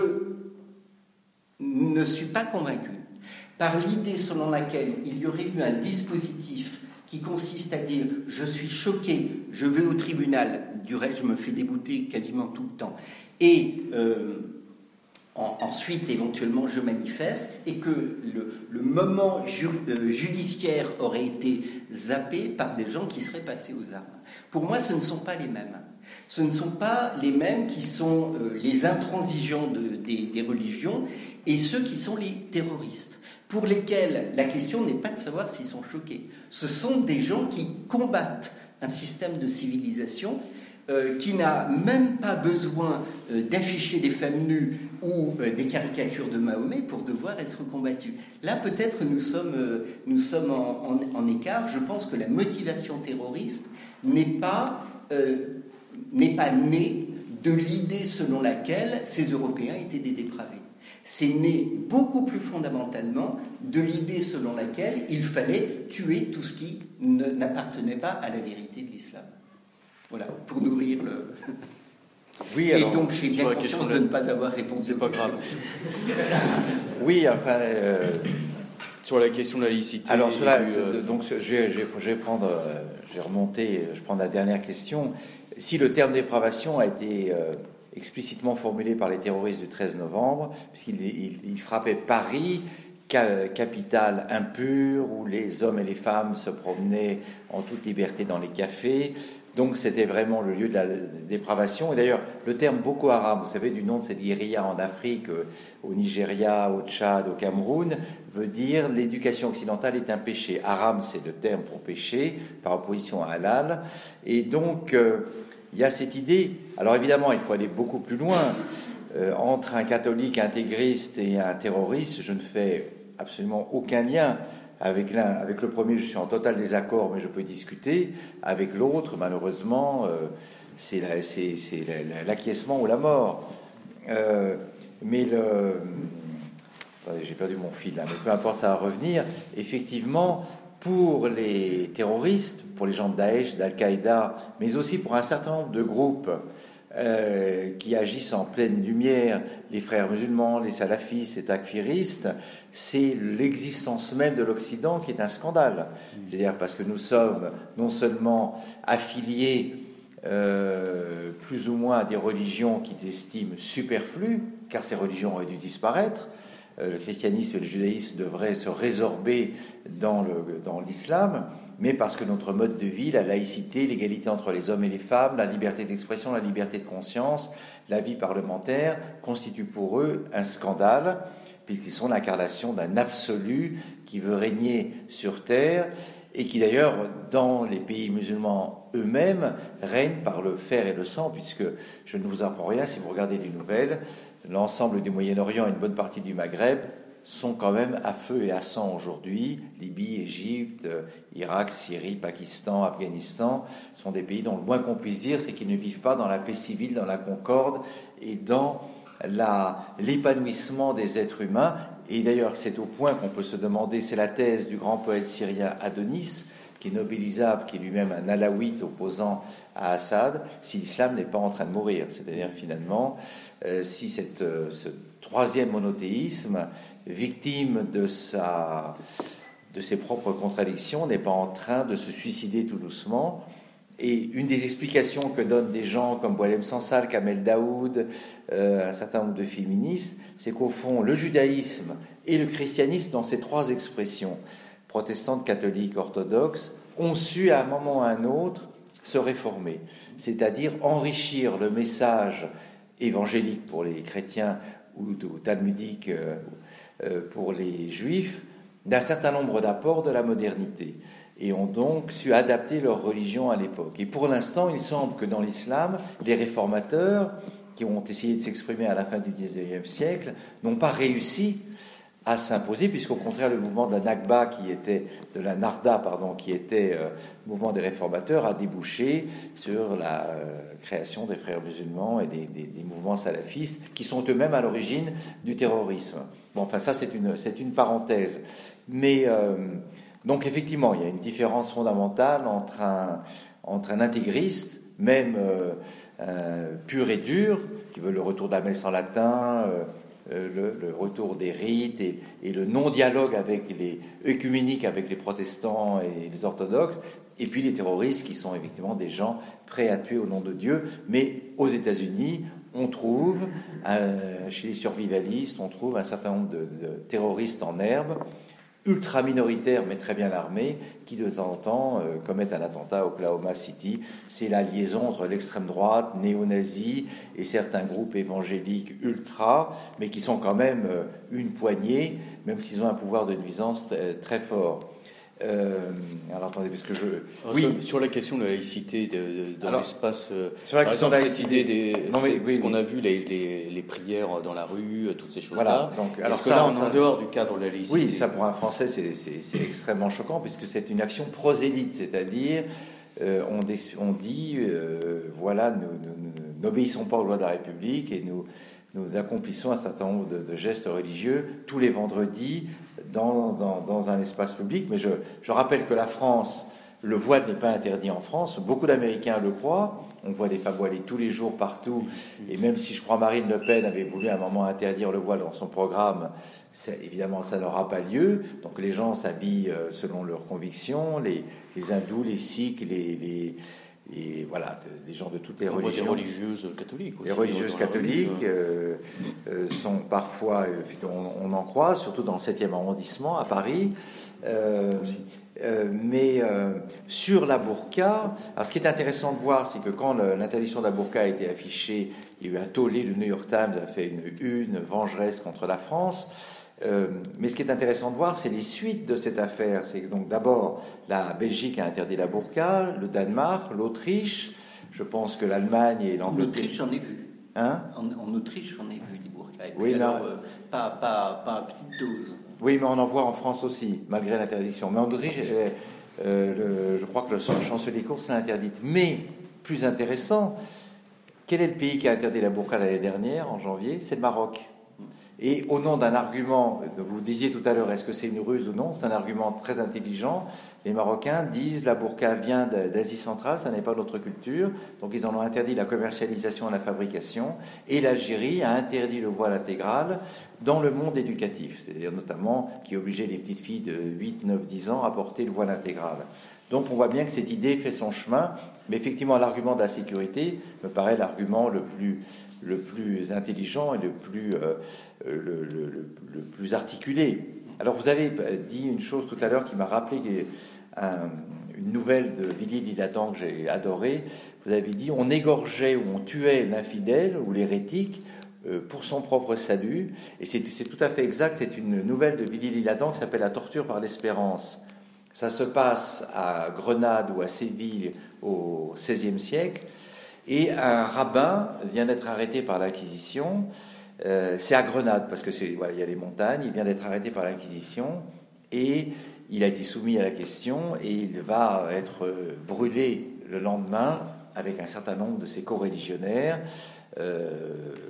ne suis pas convaincu par l'idée selon laquelle il y aurait eu un dispositif qui consiste à dire « je suis choqué, je vais au tribunal », du reste je me fais débouter quasiment tout le temps, et euh, en, ensuite éventuellement je manifeste, et que le, le moment ju, euh, judiciaire aurait été zappé par des gens qui seraient passés aux armes. Pour moi, ce ne sont pas les mêmes. Ce ne sont pas les mêmes qui sont euh, les intransigeants de, des, des religions et ceux qui sont les terroristes, pour lesquels la question n'est pas de savoir s'ils sont choqués. Ce sont des gens qui combattent un système de civilisation euh, qui n'a même pas besoin euh, d'afficher des femmes nues ou euh, des caricatures de Mahomet pour devoir être combattu. Là, peut-être nous sommes, euh, nous sommes en, en, en écart. Je pense que la motivation terroriste n'est pas, euh, n'est pas née de l'idée selon laquelle ces Européens étaient des dépravés. C'est né beaucoup plus fondamentalement de l'idée selon laquelle il fallait tuer tout ce qui ne, n'appartenait pas à la vérité de l'islam. Voilà, pour nourrir le... Oui, alors, et donc j'ai bien conscience de ne pas avoir répondu. C'est pas grave. Oui, enfin... Euh... Sur la question de la laïcité. Alors, cela, euh... donc, je, je, je vais prendre, je vais remonter, je prends la dernière question. Si le terme dépravation a été euh, explicitement formulé par les terroristes du treize novembre, puisqu'il il, il frappait Paris, capitale impure, où les hommes et les femmes se promenaient en toute liberté dans les cafés. Donc, c'était vraiment le lieu de la dépravation. Et d'ailleurs, le terme Boko Haram, vous savez, du nom de cette guérilla en Afrique, au Nigeria, au Tchad, au Cameroun, veut dire l'éducation occidentale est un péché. Haram, c'est le terme pour péché, par opposition à halal. Et donc, euh, il y a cette idée. Alors, évidemment, il faut aller beaucoup plus loin. Euh, entre un catholique intégriste et un terroriste, je ne fais absolument aucun lien. Avec l'un, avec le premier, je suis en total désaccord, mais je peux discuter. Avec l'autre, malheureusement, euh, c'est, la, c'est, c'est la, l'acquiescement ou la mort. Euh, mais le... Attendez, j'ai perdu mon fil, là, mais peu importe, ça va revenir. Effectivement, pour les terroristes, pour les gens de Daesh, d'Al-Qaïda, mais aussi pour un certain nombre de groupes euh, qui agissent en pleine lumière, les frères musulmans, les salafistes, les takfiristes, c'est l'existence même de l'Occident qui est un scandale. C'est-à-dire parce que nous sommes non seulement affiliés euh, plus ou moins à des religions qu'ils estiment superflues, car ces religions auraient dû disparaître. Euh, le christianisme et le judaïsme devraient se résorber dans, le, dans l'islam, mais parce que notre mode de vie, la laïcité, l'égalité entre les hommes et les femmes, la liberté d'expression, la liberté de conscience, la vie parlementaire, constituent pour eux un scandale, puisqu'ils sont l'incarnation d'un absolu qui veut régner sur terre, et qui d'ailleurs, dans les pays musulmans eux-mêmes, règne par le fer et le sang, puisque, je ne vous apprends rien, si vous regardez les nouvelles, l'ensemble du Moyen-Orient et une bonne partie du Maghreb sont quand même à feu et à sang aujourd'hui. Libye, Égypte, Irak, Syrie, Pakistan, Afghanistan sont des pays dont le moins qu'on puisse dire, c'est qu'ils ne vivent pas dans la paix civile, dans la concorde et dans la, l'épanouissement des êtres humains. Et d'ailleurs, c'est au point qu'on peut se demander, c'est la thèse du grand poète syrien Adonis, qui est nobilisable, qui est lui-même un alawite opposant à Assad, si l'islam n'est pas en train de mourir. C'est-à-dire, finalement, euh, si cette, euh, ce troisième monothéisme, victime de, sa, de ses propres contradictions, n'est pas en train de se suicider tout doucement. Et une des explications que donnent des gens comme Boualem Sansal, Kamel Daoud, euh, un certain nombre de féministes, c'est qu'au fond, le judaïsme et le christianisme, dans ces trois expressions, protestantes, catholiques, orthodoxes, ont su à un moment ou à un autre se réformer, c'est-à-dire enrichir le message évangélique pour les chrétiens ou, ou talmudique euh, euh, pour les juifs d'un certain nombre d'apports de la modernité, et ont donc su adapter leur religion à l'époque. Et pour l'instant, il semble que dans l'islam, les réformateurs, qui ont essayé de s'exprimer à la fin du dix-neuvième siècle, n'ont pas réussi à s'imposer, puisqu'au contraire, le mouvement de la Nakba, qui était, de la Narda, pardon, qui était euh, le mouvement des réformateurs, a débouché sur la euh, création des frères musulmans et des, des, des mouvements salafistes, qui sont eux-mêmes à l'origine du terrorisme. Bon, enfin, ça, c'est une, c'est une parenthèse. Mais, euh, donc, effectivement, il y a une différence fondamentale entre un, entre un intégriste, même euh, euh, pur et dur, qui veut le retour de la messe en latin, euh, Le, le retour des rites et, et le non-dialogue avec les œcuméniques avec les protestants et les orthodoxes, et puis les terroristes qui sont effectivement des gens prêts à tuer au nom de Dieu. Mais aux États-Unis, on trouve, euh, chez les survivalistes, on trouve un certain nombre de, de terroristes en herbe, ultra minoritaires mais très bien armés, qui de temps en temps euh, commettent un attentat à Oklahoma City. C'est la liaison entre l'extrême droite, néo-nazie, et certains groupes évangéliques ultra, mais qui sont quand même euh, une poignée, même s'ils ont un pouvoir de nuisance très, très fort. Euh, alors attendez, parce que je... Alors, oui. Sur, sur la question de la laïcité de, de, dans alors, l'espace... Euh, sur la question de la laïcité... Des, non, mais, oui, ce qu'on oui. a vu, les, les, les prières dans la rue, toutes ces choses-là. Voilà, donc, alors Est-ce ça, que là, on ça, est en dehors du cadre de la laïcité? Oui, ça pour un Français, c'est, c'est, c'est extrêmement choquant, puisque c'est une action prosélyte, c'est-à-dire euh, on, dé, on dit, euh, voilà, nous, nous, nous n'obéissons pas aux lois de la République et nous, nous accomplissons un certain nombre de, de gestes religieux tous les vendredis dans, dans, dans un espace public. Mais je, je rappelle que la France, le voile n'est pas interdit en France. Beaucoup d'Américains le croient. On voit des femmes voilées tous les jours partout. Et même si je crois Marine Le Pen avait voulu à un moment interdire le voile dans son programme, c'est, évidemment, ça n'aura pas lieu. Donc les gens s'habillent selon leurs convictions. Les, les hindous, les sikhs, les... les et voilà, les gens de toutes les on religions. Les religieuses catholiques aussi. Les religieuses catholiques euh, euh, sont parfois, on, on en croit, surtout dans le septième arrondissement à Paris. Euh, euh, mais euh, sur la burqa, alors ce qui est intéressant de voir, c'est que quand le, l'interdiction de la burqa a été affichée, il y a eu un tollé. Le New York Times a fait une une vengeresse contre la France. Euh, mais ce qui est intéressant de voir, c'est les suites de cette affaire. C'est donc d'abord la Belgique a interdit la burqa, le Danemark, l'Autriche. Je pense que l'Allemagne et l'Angleterre. En Autriche, j'en ai vu. Hein en, en Autriche, j'en ai vu des burqas. Oui, alors, mais... euh, pas, pas, pas à petite dose. Oui, mais on en voit en France aussi, malgré l'interdiction. Mais en Autriche, euh, euh, le, je crois que le chancelier Kurz l'a interdite. Mais plus intéressant, quel est le pays qui a interdit la burqa l'année dernière, en janvier? C'est le Maroc. Et au nom d'un argument, vous disiez tout à l'heure, est-ce que c'est une ruse ou non? C'est un argument très intelligent. Les Marocains disent la burqa vient d'Asie centrale, ça n'est pas notre culture, donc ils en ont interdit la commercialisation et la fabrication. Et l'Algérie a interdit le voile intégral dans le monde éducatif, c'est-à-dire notamment qui obligeait les petites filles de huit, neuf, dix ans à porter le voile intégral. Donc on voit bien que cette idée fait son chemin, mais effectivement l'argument de la sécurité me paraît l'argument le plus, le plus intelligent et le plus, euh, le, le, le, le plus articulé. Alors vous avez dit une chose tout à l'heure qui m'a rappelé un, une nouvelle de Villiers l'Isle-Adam que j'ai adorée. Vous avez dit on égorgeait ou on tuait l'infidèle ou l'hérétique euh, pour son propre salut. Et c'est, c'est tout à fait exact, c'est une nouvelle de Villiers l'Isle-Adam qui s'appelle La torture par l'espérance. Ça se passe à Grenade ou à Séville au seizième siècle. Et un rabbin vient d'être arrêté par l'Inquisition. Euh, c'est à Grenade, parce que c'est, voilà, il y a les montagnes. Il vient d'être arrêté par l'Inquisition. Et il a été soumis à la question. Et il va être brûlé le lendemain avec un certain nombre de ses coreligionnaires euh,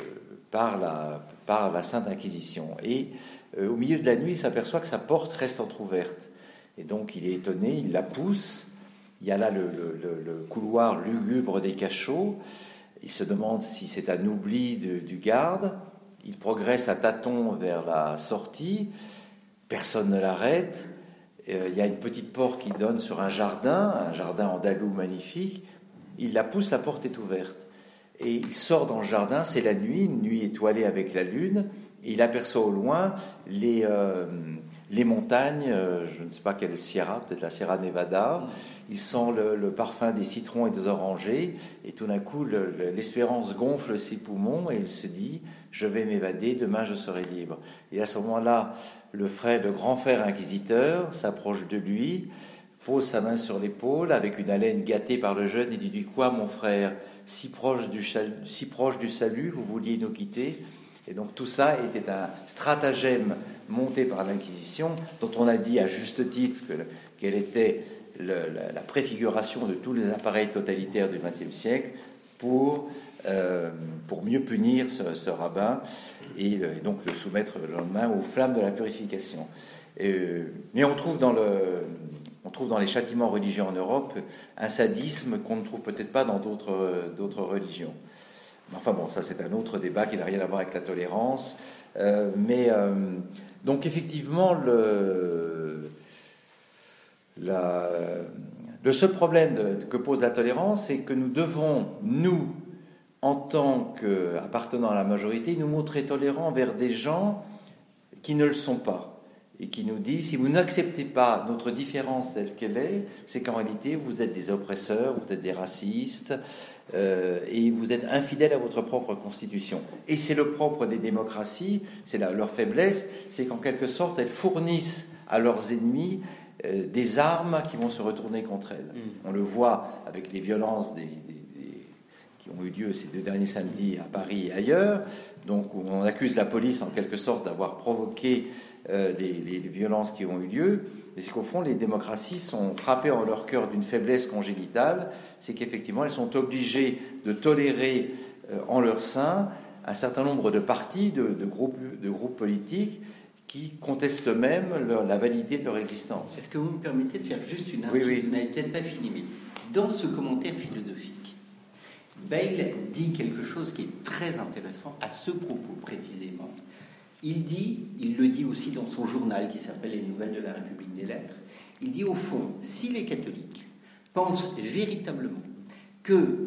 par, la, par la Sainte Inquisition. Et euh, au milieu de la nuit, il s'aperçoit que sa porte reste entrouverte. Et donc il est étonné, il la pousse. Il y a là le, le, le couloir lugubre des cachots. Il se demande si c'est un oubli de, du garde. Il progresse à tâtons vers la sortie. Personne ne l'arrête. Euh, il y a une petite porte qui donne sur un jardin, un jardin andalou magnifique. Il la pousse, la porte est ouverte. Et il sort dans le jardin, c'est la nuit, une nuit étoilée avec la lune. Et il aperçoit au loin les... Euh, les montagnes, euh, je ne sais pas quelle Sierra, peut-être la Sierra Nevada. Il sent le, le parfum des citrons et des orangers, et tout d'un coup, le, le, l'espérance gonfle ses poumons, et il se dit « Je vais m'évader, demain je serai libre ». Et à ce moment-là, le frère, le grand frère inquisiteur s'approche de lui, pose sa main sur l'épaule, avec une haleine gâtée par le jeune, et lui dit « Quoi, mon frère, si proche du, chal- si proche du salut, vous vouliez nous quitter ?» Et donc tout ça était un stratagème monté par l'Inquisition, dont on a dit à juste titre que, qu'elle était le, la, la préfiguration de tous les appareils totalitaires du vingtième siècle pour, euh, pour mieux punir ce, ce rabbin et, et donc le soumettre le lendemain aux flammes de la purification. Et, mais on trouve, dans le, on trouve dans les châtiments religieux en Europe un sadisme qu'on ne trouve peut-être pas dans d'autres, d'autres religions. Enfin bon, ça c'est un autre débat qui n'a rien à voir avec la tolérance. Euh, mais euh, donc effectivement, le, la, le seul problème de, que pose la tolérance, c'est que nous devons, nous, en tant qu'appartenant à la majorité, nous montrer tolérants envers des gens qui ne le sont pas. Et qui nous disent, si vous n'acceptez pas notre différence telle qu'elle est, c'est qu'en réalité, vous êtes des oppresseurs, vous êtes des racistes, euh, et vous êtes infidèles à votre propre constitution. Et c'est le propre des démocraties, c'est la, leur faiblesse, c'est qu'en quelque sorte, elles fournissent à leurs ennemis euh, des armes qui vont se retourner contre elles. Mmh. On le voit avec les violences des, des, des, qui ont eu lieu ces deux derniers samedis à Paris et ailleurs, donc où on accuse la police en quelque sorte d'avoir provoqué Euh, les, les violences qui ont eu lieu, mais c'est qu'au fond, les démocraties sont frappées en leur cœur d'une faiblesse congénitale, c'est qu'effectivement, elles sont obligées de tolérer euh, en leur sein un certain nombre de partis, de, de, groupes, de groupes politiques qui contestent même leur, la validité de leur existence. Est-ce que vous me permettez de faire juste une Oui, insiste? oui. Vous n'avez peut-être pas fini, mais dans ce commentaire philosophique, Bayle dit quelque chose qui est très intéressant à ce propos précisément. Il dit, il le dit aussi dans son journal qui s'appelle Les Nouvelles de la République des Lettres, il dit au fond, si les catholiques pensent véritablement que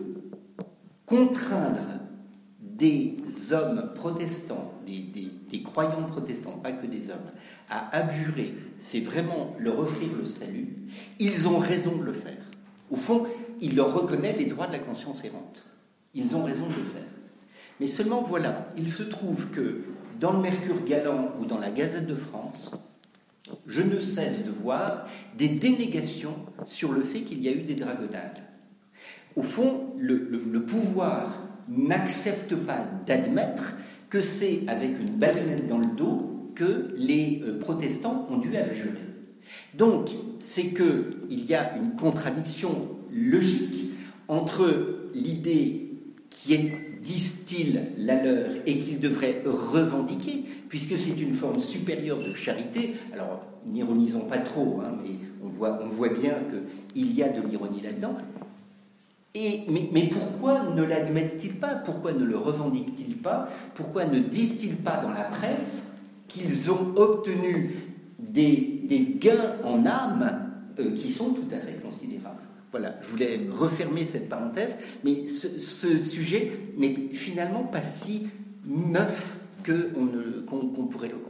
contraindre des hommes protestants, des, des, des croyants protestants, pas que des hommes, à abjurer, c'est vraiment leur offrir le salut, ils ont raison de le faire. Au fond, il leur reconnaît les droits de la conscience errante. Ils ont raison de le faire. Mais seulement, voilà, il se trouve que dans le Mercure Galant ou dans la Gazette de France, je ne cesse de voir des dénégations sur le fait qu'il y a eu des dragonnades. Au fond, le, le, le pouvoir n'accepte pas d'admettre que c'est avec une baïonnette dans le dos que les euh, protestants ont dû abjurer. Donc, c'est qu'il y a une contradiction logique entre l'idée qui est distillent la leur et qu'ils devraient revendiquer, puisque c'est une forme supérieure de charité. Alors, n'ironisons pas trop, hein, mais on voit, on voit bien qu'il y a de l'ironie là-dedans. Et, mais, mais pourquoi ne l'admettent-ils pas? Pourquoi ne le revendiquent-ils pas? Pourquoi ne disent-ils pas dans la presse qu'ils ont obtenu des, des gains en âme euh, qui sont tout à fait considérables? Voilà, je voulais refermer cette parenthèse, mais ce, ce sujet n'est finalement pas si neuf qu'on ne, qu'on, qu'on pourrait le croire.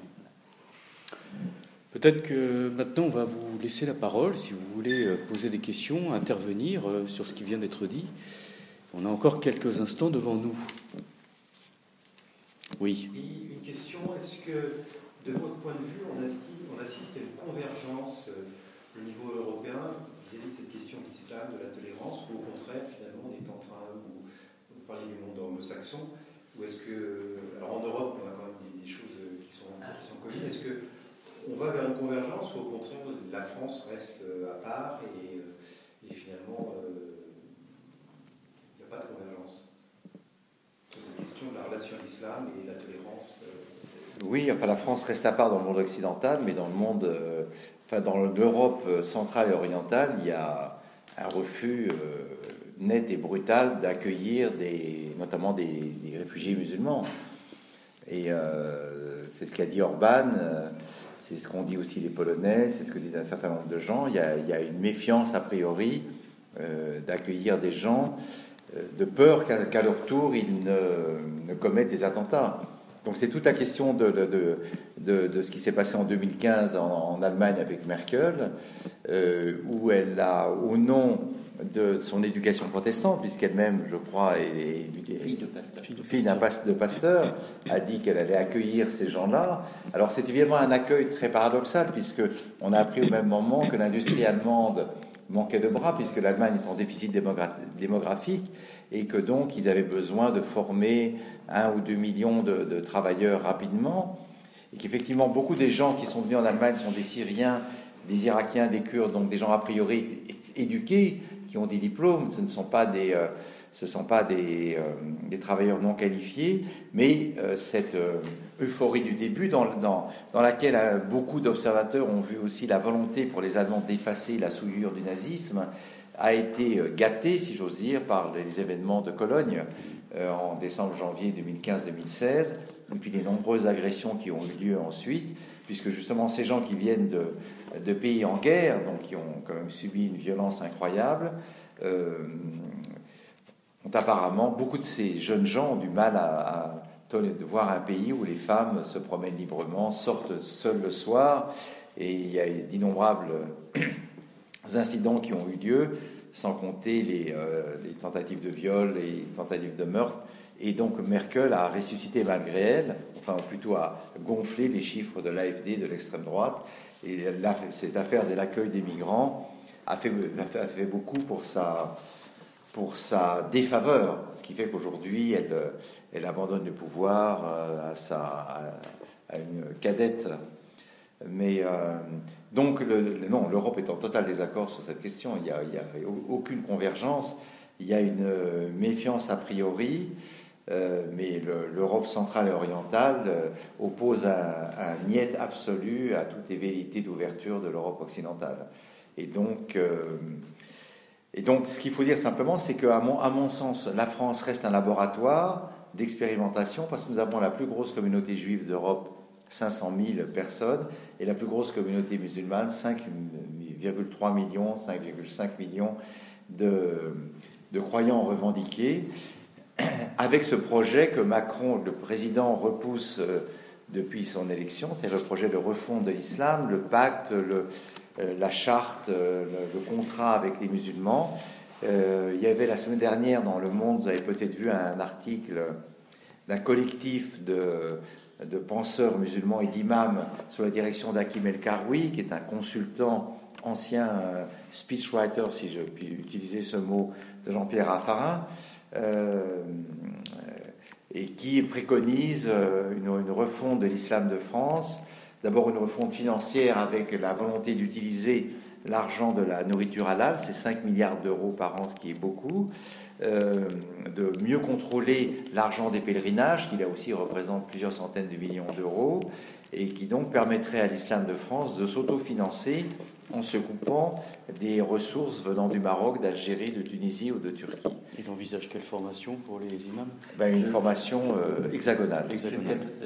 Peut-être que maintenant on va vous laisser la parole, si vous voulez poser des questions, intervenir sur ce qui vient d'être dit. On a encore quelques instants devant nous. Oui. Oui, une question. Est-ce que, de votre point de vue, on assiste, on assiste à une convergence euh, au niveau européen vis-à-vis de cette question de l'islam, de la tolérance, ou au contraire, finalement, on est en train, vous, vous parliez du monde anglo-saxon, ou est-ce que, alors en Europe, on a quand même des, des choses qui sont, qui sont communes, est-ce que on va vers une convergence ou au contraire la France reste à part et, et finalement il euh, n'y a pas de convergence sur cette question de la relation à l'islam et la tolérance euh... Oui, enfin la France reste à part dans le monde occidental, mais dans le monde, euh, enfin dans l'Europe centrale et orientale, il y a un refus euh, net et brutal d'accueillir des, notamment des, des réfugiés musulmans. Et euh, c'est ce qu'a dit Orban. Euh, C'est ce qu'ont dit aussi les Polonais, c'est ce que disent un certain nombre de gens. Il y a, il y a une méfiance a priori euh, d'accueillir des gens, euh, de peur qu'à, qu'à leur tour ils ne, ne commettent des attentats. Donc c'est toute la question de, de, de, de, de ce qui s'est passé en deux mille quinze en, en Allemagne avec Merkel, euh, où elle a, au nom de son éducation protestante, puisqu'elle-même, je crois, est, est, est fille, de pasteur. fille d'un pasteur, de pasteur, a dit qu'elle allait accueillir ces gens-là. Alors c'est évidemment un accueil très paradoxal, puisque on a appris au même moment que l'industrie allemande manquait de bras, puisque l'Allemagne est en déficit démogra- démographique, et que donc ils avaient besoin de former un ou deux millions de, de travailleurs rapidement, et qu'effectivement beaucoup des gens qui sont venus en Allemagne sont des Syriens, des Irakiens, des Kurdes, donc des gens a priori éduqués, qui ont des diplômes, ce ne sont pas des, euh, ce sont pas des, euh, des travailleurs non qualifiés, mais euh, cette euh, euphorie du début dans, dans, dans laquelle euh, beaucoup d'observateurs ont vu aussi la volonté pour les Allemands d'effacer la souillure du nazisme, a été euh, gâtée, si j'ose dire, par les événements de Cologne euh, en décembre-janvier deux mille quinze deux mille seize, et puis les nombreuses agressions qui ont eu lieu ensuite, puisque justement ces gens qui viennent de, de pays en guerre, donc qui ont quand même subi une violence incroyable, euh, ont apparemment, beaucoup de ces jeunes gens ont du mal à, à de voir un pays où les femmes se promènent librement, sortent seules le soir, et il y a d'innombrables incidents qui ont eu lieu, sans compter les, euh, les tentatives de viol, les tentatives de meurtre. Et donc Merkel a ressuscité malgré elle, enfin plutôt a gonflé les chiffres de l'A F D, de l'extrême droite. Et là, cette affaire de l'accueil des migrants a fait, a fait beaucoup pour sa, pour sa défaveur, ce qui fait qu'aujourd'hui elle, elle abandonne le pouvoir à, sa, à, à une cadette. Mais euh, donc le, le, non, l'Europe est en total désaccord sur cette question. Il n'y a, il y a aucune convergence. Il y a une méfiance a priori. Euh, mais le, l'Europe centrale et orientale euh, oppose un, un niet absolu à toutes les velléités d'ouverture de l'Europe occidentale. Et donc, euh, et donc ce qu'il faut dire simplement, c'est qu'à mon, à mon sens, la France reste un laboratoire d'expérimentation, parce que nous avons la plus grosse communauté juive d'Europe, cinq cent mille personnes, et la plus grosse communauté musulmane, cinq virgule trois millions, cinq virgule cinq millions de, de croyants revendiqués, avec ce projet que Macron, le président, repousse euh, depuis son élection, c'est le projet de refonte de l'islam, le pacte, le, euh, la charte, euh, le, le contrat avec les musulmans. Euh, il y avait la semaine dernière dans Le Monde, vous avez peut-être vu un article d'un collectif de, de penseurs musulmans et d'imams sous la direction d'Hakim El-Karoui, qui est un consultant, ancien euh, speechwriter, si je puis utiliser ce mot, de Jean-Pierre Raffarin, Euh, et qui préconise une, une refonte de l'islam de France, d'abord une refonte financière avec la volonté d'utiliser l'argent de la nourriture halal, c'est cinq milliards d'euros par an, ce qui est beaucoup. Euh, de mieux contrôler l'argent des pèlerinages, qui là aussi représente plusieurs centaines de millions d'euros, et qui donc permettrait à l'islam de France de s'autofinancer en se coupant des ressources venant du Maroc, d'Algérie, de Tunisie ou de Turquie. Il envisage quelle formation pour les imams? Ben, une formation euh, hexagonale. Hexagonale. Euh,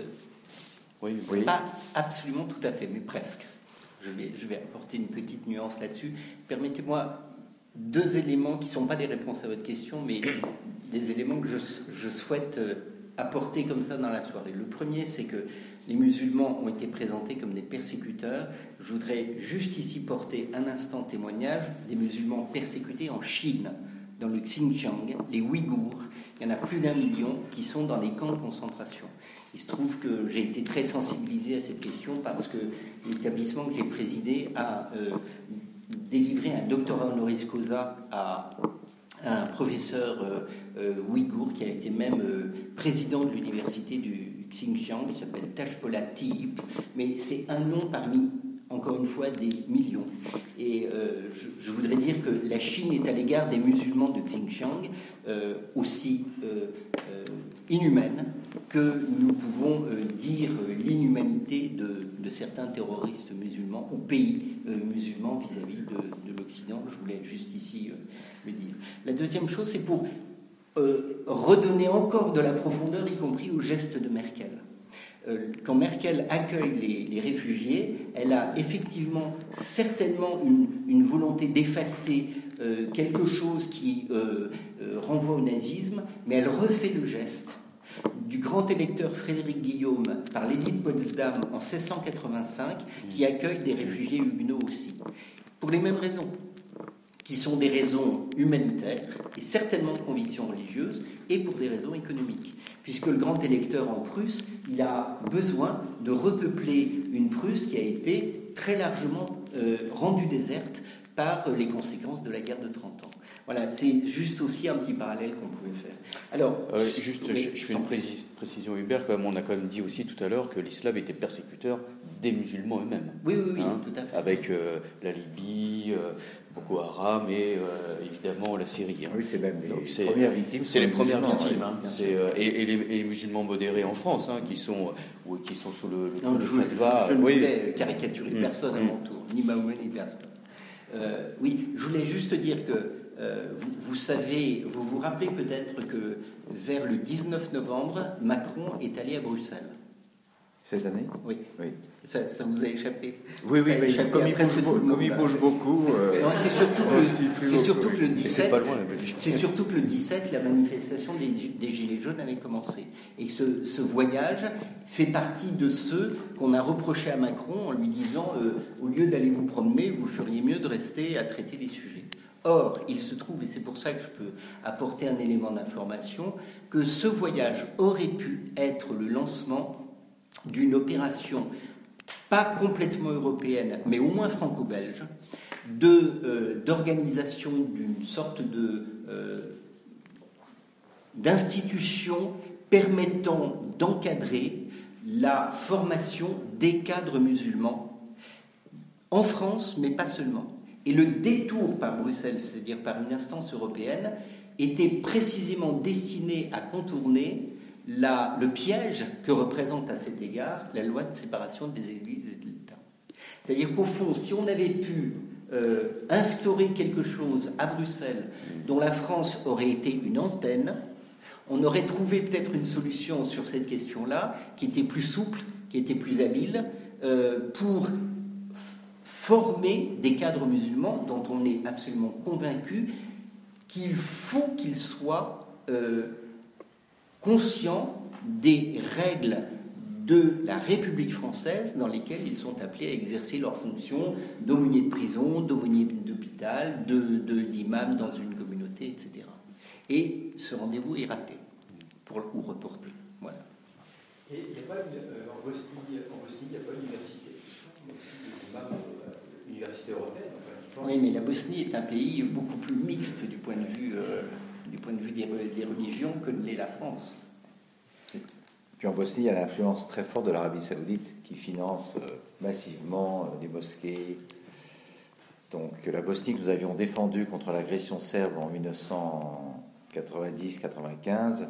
oui, oui. Pas absolument tout à fait, mais presque. Je vais, je vais apporter une petite nuance là-dessus. Permettez-moi deux éléments qui ne sont pas des réponses à votre question, mais des éléments que je, je souhaite apporter comme ça dans la soirée. Le premier, c'est que les musulmans ont été présentés comme des persécuteurs. Je voudrais juste ici porter un instant témoignage des musulmans persécutés en Chine, dans le Xinjiang, les Ouïghours. Il y en a plus d'un million qui sont dans les camps de concentration. Il se trouve que j'ai été très sensibilisé à cette question parce que l'établissement que j'ai présidé a euh, délivré un doctorat honoris causa à un professeur euh, euh, ouïghour qui a été même euh, président de l'université du Xinjiang, qui s'appelle Tashpola Tiyip, mais c'est un nom parmi, encore une fois, des millions. Et euh, je, je voudrais dire que la Chine est à l'égard des musulmans de Xinjiang euh, aussi euh, euh, inhumaine que nous pouvons euh, dire l'inhumanité de, de certains terroristes musulmans ou pays euh, musulmans vis-à-vis de, de l'Occident. Je voulais juste ici euh, le dire. La deuxième chose, c'est pour euh, redonner encore de la profondeur, y compris au geste de Merkel. Euh, quand Merkel accueille les, les réfugiés, elle a effectivement certainement une, une volonté d'effacer euh, quelque chose qui euh, euh, renvoie au nazisme, mais elle refait le geste du grand électeur Frédéric Guillaume par l'édit de Potsdam en seize cent quatre-vingt-cinq, qui accueille des réfugiés huguenots aussi, pour les mêmes raisons, qui sont des raisons humanitaires et certainement de conviction religieuse, et pour des raisons économiques, puisque le grand électeur en Prusse, il a besoin de repeupler une Prusse qui a été très largement euh, rendue déserte par les conséquences de la guerre de trente ans. Voilà, c'est juste aussi un petit parallèle qu'on pouvait faire. Alors, euh, juste, oui, je, je fais une précis, précision, Hubert, comme on a quand même dit aussi tout à l'heure que l'islam était persécuteur des musulmans eux-mêmes. Oui, oui, oui, hein, tout à fait. Avec euh, la Libye, euh, Boko Haram et euh, évidemment la Syrie. Hein. Oui, c'est même les Donc, c'est, premières victimes. C'est les premières victimes. Ouais, hein. C'est, euh, et, et, les, et les musulmans modérés en France, hein, qui sont, ou, qui sont sous le, non, le je, fatwa. Je, je ne oui. voulais caricaturer mmh. personne à mmh. mon tour, ni Mahomet, ni personne. Euh, oui, je voulais juste dire que euh, vous, vous savez, vous vous rappelez peut-être que vers le dix-neuf novembre, Macron est allé à Bruxelles. Cette année ? Oui. oui. Ça, ça vous a échappé ? Oui, oui, mais comme il bouge, beaucoup, comme il bouge beaucoup. Euh, non, c'est surtout que, le, c'est surtout que le dix-sept, c'est, loin, c'est surtout que le dix-sept, la manifestation des, des Gilets jaunes avait commencé. Et ce, ce voyage fait partie de ceux qu'on a reproché à Macron en lui disant euh, au lieu d'aller vous promener, vous feriez mieux de rester à traiter les sujets. Or, il se trouve, et c'est pour ça que je peux apporter un élément d'information, que ce voyage aurait pu être le lancement d'une opération pas complètement européenne, mais au moins franco-belge, de, euh, d'organisation d'une sorte de, euh, d'institution permettant d'encadrer la formation des cadres musulmans en France, mais pas seulement. Et le détour par Bruxelles, c'est-à-dire par une instance européenne, était précisément destiné à contourner La, le piège que représente à cet égard la loi de séparation des églises et de l'État. C'est-à-dire qu'au fond, si on avait pu euh, instaurer quelque chose à Bruxelles dont la France aurait été une antenne, on aurait trouvé peut-être une solution sur cette question-là qui était plus souple, qui était plus habile, euh, pour f- former des cadres musulmans dont on est absolument convaincu qu'il faut qu'ils soient euh, conscients des règles de la République française dans lesquelles ils sont appelés à exercer leurs fonctions d'aumônier de prison, d'aumônier d'hôpital, de, de, d'imam dans une communauté, et cetera. Et ce rendez-vous est raté, pour, ou reporté. Voilà. Et il n'y a pas une, euh, en Bosnie, en Bosnie, il n'y a pas une université, aussi des imams, euh, université européenne. Enfin, oui, mais la Bosnie est un pays beaucoup plus mixte du point de vue... Euh, du point de vue des, des religions que ne l'est la France. Puis en Bosnie, il y a l'influence très forte de l'Arabie Saoudite qui finance euh, massivement euh, des mosquées. donc la Bosnie que nous avions défendue contre l'agression serbe en dix-neuf cent quatre-vingt-dix quatre-vingt-quinze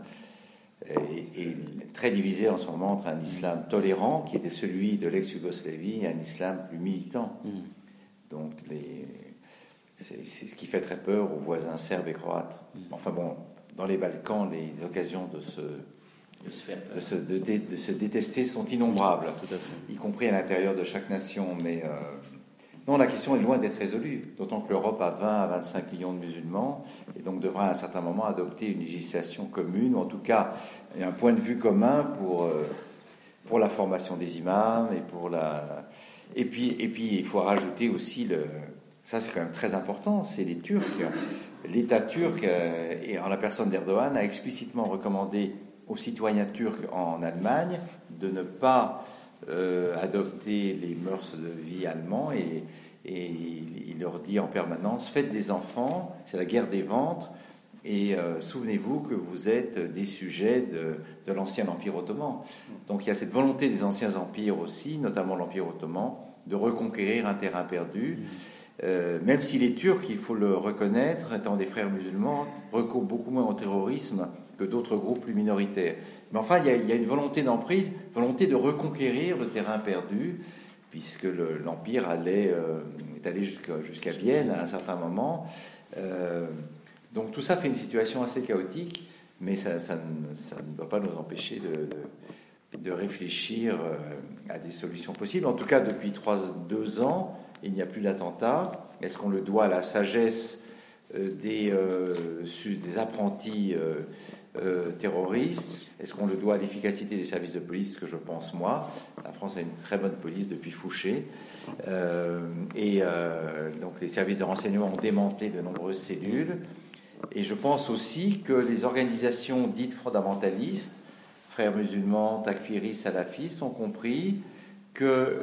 est, est très divisée en ce moment entre un islam tolérant, qui était celui de l'ex-Yougoslavie, et un islam plus militant. Mmh. Donc les, c'est, c'est ce qui fait très peur aux voisins serbes et croates. Mmh. Enfin bon, dans les Balkans, les occasions de se, de se, faire de se, de, de, de se détester sont innombrables, tout à fait. Y compris à l'intérieur de chaque nation. Mais euh, non, la question est loin d'être résolue, d'autant que l'Europe a vingt à vingt-cinq millions de musulmans et donc devra à un certain moment adopter une législation commune, ou en tout cas un point de vue commun pour, euh, pour la formation des imams et pour la... Et puis, et puis il faut rajouter aussi, le... ça c'est quand même très important, c'est les Turcs. L'État turc, euh, et en la personne d'Erdogan, a explicitement recommandé aux citoyens turcs en Allemagne de ne pas Euh, adopter les mœurs de vie allemands, et, et il leur dit en permanence: faites des enfants, c'est la guerre des ventres, et euh, souvenez-vous que vous êtes des sujets de, de l'ancien empire ottoman. Donc il y a cette volonté des anciens empires aussi, notamment l'empire ottoman, de reconquérir un terrain perdu, euh, même si les Turcs, il faut le reconnaître, étant des frères musulmans, recourent beaucoup moins au terrorisme que d'autres groupes plus minoritaires. Mais enfin, il y a, il y a une volonté d'emprise, volonté de reconquérir le terrain perdu, puisque le, l'Empire allait, euh, est allé jusqu'à, jusqu'à Vienne à un certain moment. Euh, donc tout ça fait une situation assez chaotique, mais ça, ça, ne, ça ne doit pas nous empêcher de, de, de réfléchir euh, à des solutions possibles. En tout cas, depuis trois, deux ans, il n'y a plus d'attentats. Est-ce qu'on le doit à la sagesse euh, des, euh, des apprentis euh, Euh, terroristes? Est-ce qu'on le doit à l'efficacité des services de police, que je pense moi? La France a une très bonne police depuis Fouché, euh, et euh, donc les services de renseignement ont démantelé de nombreuses cellules. Et je pense aussi que les organisations dites fondamentalistes, frères musulmans, takfiris, salafistes, ont compris que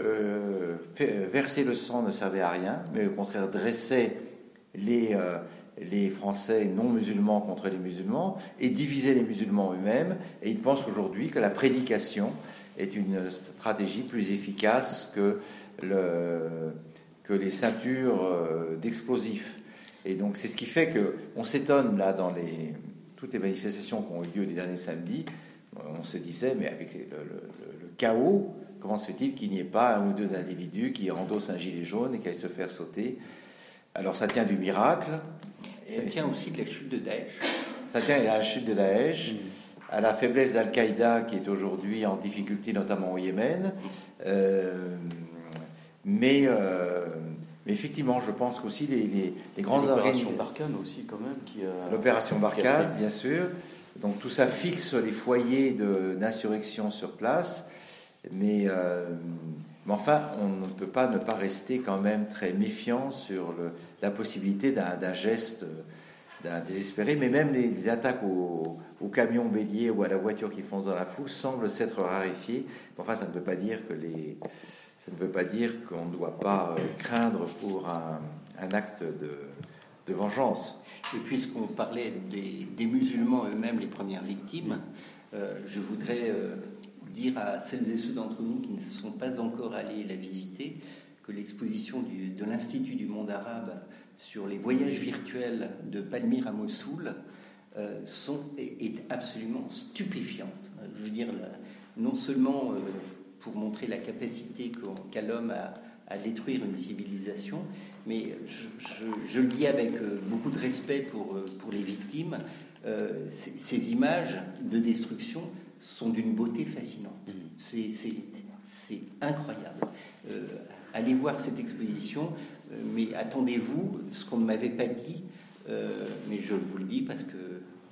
euh, verser le sang ne servait à rien, mais au contraire dressait les euh, les Français non musulmans contre les musulmans et diviser les musulmans eux-mêmes. Et ils pensent aujourd'hui que la prédication est une stratégie plus efficace que, le, que les ceintures d'explosifs. Et donc c'est ce qui fait qu'on s'étonne là dans les, toutes les manifestations qui ont eu lieu les derniers samedis. On se disait, mais avec le, le, le chaos, comment se fait-il qu'il n'y ait pas un ou deux individus qui endossent un gilet jaune et qui aillent se faire sauter? Alors ça tient du miracle. Ça tient aussi de la chute de Daesh. Ça tient à la chute de Daesh, à la faiblesse d'Al-Qaïda, qui est aujourd'hui en difficulté, notamment au Yémen. Euh, mais, euh, mais effectivement, je pense qu'aussi les, les, les grandes organisations... L'opération Barkhane aussi, quand même. Qui a... L'opération Barkhane, bien sûr. Donc tout ça fixe les foyers de, d'insurrection sur place. Mais... Euh, Mais enfin, on ne peut pas ne pas rester quand même très méfiant sur le, la possibilité d'un, d'un geste d'un désespéré. Mais même les, les attaques aux, aux camions béliers ou à la voiture qui fonce dans la foule semblent s'être raréfiées. Enfin, ça ne veut pas dire que les, ça ne veut pas dire qu'on ne doit pas craindre pour un, un acte de, de vengeance. Et puisqu'on parlait des, des musulmans eux-mêmes, les premières victimes, euh, je voudrais... Euh, dire à celles et ceux d'entre nous qui ne sont pas encore allés la visiter que l'exposition du, de l'Institut du monde arabe sur les voyages virtuels de Palmyre à Mossoul euh, sont, est, est absolument stupéfiante. Je veux dire, la, non seulement euh, pour montrer la capacité qu'a l'homme à, à détruire une civilisation, mais je, je, je le dis avec euh, beaucoup de respect pour, euh, pour les victimes. Euh, ces, ces images de destruction sont d'une beauté fascinante. C'est, c'est, c'est incroyable. Euh, allez voir cette exposition, euh, mais attendez-vous, ce qu'on ne m'avait pas dit, euh, mais je vous le dis parce que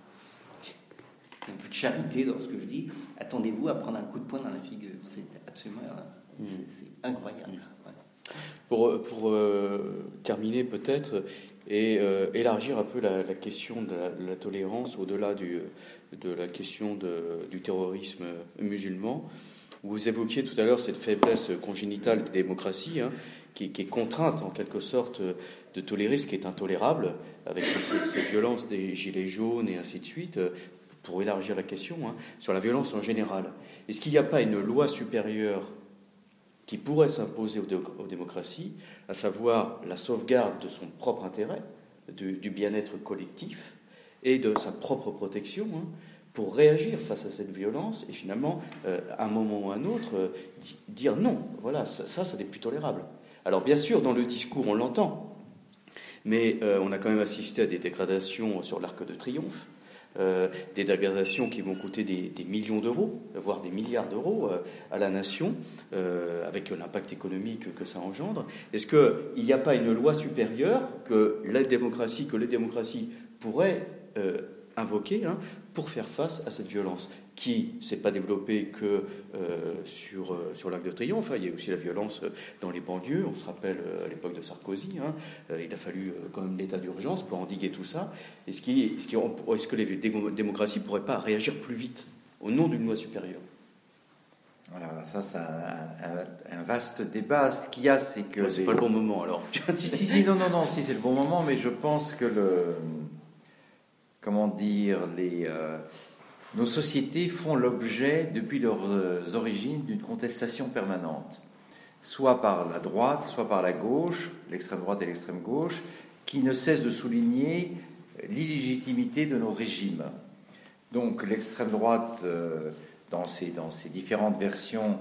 il y a un peu de charité dans ce que je dis, attendez-vous à prendre un coup de poing dans la figure. C'est absolument mmh. c'est, c'est incroyable. Ouais. Pour, pour euh, terminer peut-être, et euh, élargir un peu la, la question de la, de la tolérance au-delà du, de la question de, du terrorisme musulman. Vous évoquiez tout à l'heure cette faiblesse congénitale des démocraties, hein, qui, qui est contrainte en quelque sorte de tolérer ce qui est intolérable, avec ces, ces violences des gilets jaunes et ainsi de suite, pour élargir la question, hein, sur la violence en général. Est-ce qu'il n'y a pas une loi supérieure qui pourrait s'imposer aux, dé- aux démocraties, à savoir la sauvegarde de son propre intérêt, du, du bien-être collectif et de sa propre protection, hein, pour réagir face à cette violence et finalement, euh, à un moment ou à un autre, euh, di- dire non. Voilà, ça, ça, ça n'est plus tolérable. Alors bien sûr, dans le discours, on l'entend, mais euh, on a quand même assisté à des dégradations sur l'Arc de Triomphe, euh, des dégradations qui vont coûter des, des millions d'euros, voire des milliards d'euros euh, à la nation, euh, avec l'impact économique que ça engendre. Est-ce qu'il n'y a pas une loi supérieure que la démocratie, que les démocraties pourraient euh, invoquer, hein, pour faire face à cette violence qui ne s'est pas développée que euh, sur, euh, sur l'Arc de Triomphe, hein. Il y a aussi la violence dans les banlieues. On se rappelle euh, à l'époque de Sarkozy, hein, euh, il a fallu euh, quand même l'état d'urgence pour endiguer tout ça. Est-ce, qu'il, est-ce, qu'il, est-ce que les démocraties ne pourraient pas réagir plus vite au nom d'une loi supérieure? Voilà, ça c'est un, un, un vaste débat. Ce qu'il y a, c'est que... Ouais, c'est les... pas le bon moment alors. si, si, si, non, non, non, si c'est le bon moment, mais je pense que le... Comment dire, les, euh, nos sociétés font l'objet, depuis leurs origines, d'une contestation permanente, soit par la droite, soit par la gauche, l'extrême droite et l'extrême gauche, qui ne cessent de souligner l'illégitimité de nos régimes. Donc l'extrême droite, euh, dans, ses, dans ses différentes versions,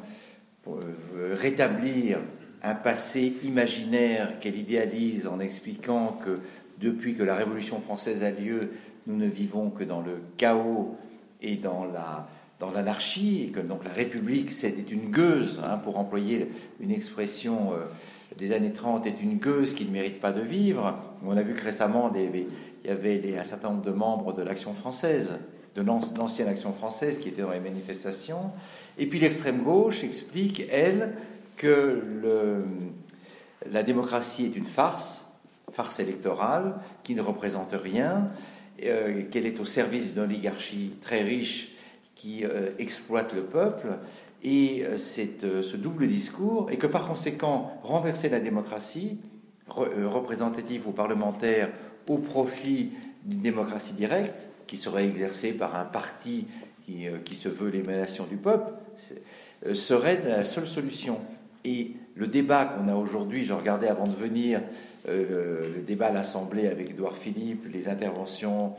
veut rétablir un passé imaginaire qu'elle idéalise en expliquant que depuis que la Révolution française a lieu, nous ne vivons que dans le chaos et dans, la, dans l'anarchie, et que donc la République, c'était une gueuse, hein, pour employer une expression euh, des années trente, est une gueuse qui ne mérite pas de vivre. On a vu que récemment, les, les, il y avait les, un certain nombre de membres de l'Action française, de l'ancienne Action française, qui étaient dans les manifestations. Et puis l'extrême gauche explique, elle, que le, la démocratie est une farce, farce électorale, qui ne représente rien, Euh, qu'elle est au service d'une oligarchie très riche qui euh, exploite le peuple, et euh, c'est euh, ce double discours, et que par conséquent, renverser la démocratie re, euh, représentative ou parlementaire au profit d'une démocratie directe, qui serait exercée par un parti qui, euh, qui se veut l'émanation du peuple, euh, serait la seule solution. Et le débat qu'on a aujourd'hui, je regardais avant de venir euh, le, le débat à l'Assemblée avec Édouard Philippe, les interventions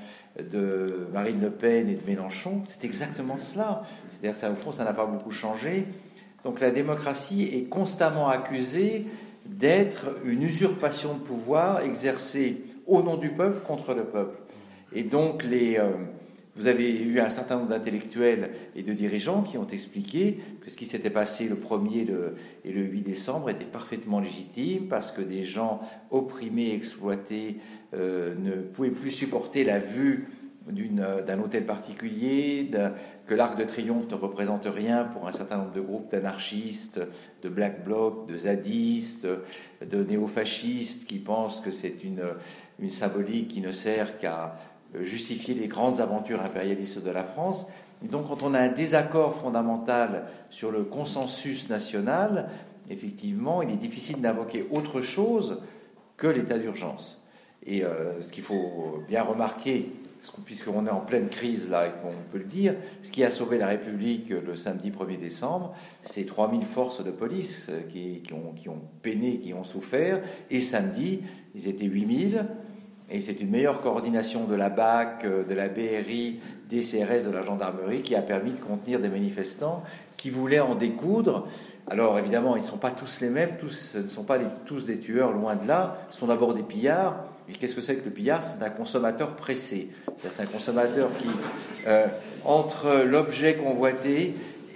de Marine Le Pen et de Mélenchon, c'est exactement cela. C'est-à-dire que ça, au fond, ça n'a pas beaucoup changé. Donc la démocratie est constamment accusée d'être une usurpation de pouvoir exercée au nom du peuple contre le peuple. Et donc les... Euh, Vous avez eu un certain nombre d'intellectuels et de dirigeants qui ont expliqué que ce qui s'était passé le premier et le huit décembre était parfaitement légitime parce que des gens opprimés, exploités, euh, ne pouvaient plus supporter la vue d'une, d'un hôtel particulier, d'un, que l'Arc de Triomphe ne représente rien pour un certain nombre de groupes d'anarchistes, de Black Bloc, de zadistes, de néofascistes qui pensent que c'est une, une symbolique qui ne sert qu'à justifier les grandes aventures impérialistes de la France. Et donc, quand on a un désaccord fondamental sur le consensus national, effectivement, il est difficile d'invoquer autre chose que l'état d'urgence. Et euh, ce qu'il faut bien remarquer, puisqu'on est en pleine crise là et qu'on peut le dire, ce qui a sauvé la République le samedi premier décembre, c'est trois mille forces de police qui, qui, ont, qui ont peiné, qui ont souffert, et samedi, ils étaient huit mille. Et c'est une meilleure coordination de la B A C, de la B R I, des C R S, de la gendarmerie, qui a permis de contenir des manifestants qui voulaient en découdre. Alors évidemment, ils ne sont pas tous les mêmes, tous, ce ne sont pas les, tous des tueurs, loin de là. Ce sont d'abord des pillards. Et qu'est-ce que c'est que le pillard? C'est un consommateur pressé. C'est un consommateur qui, euh, entre l'objet convoité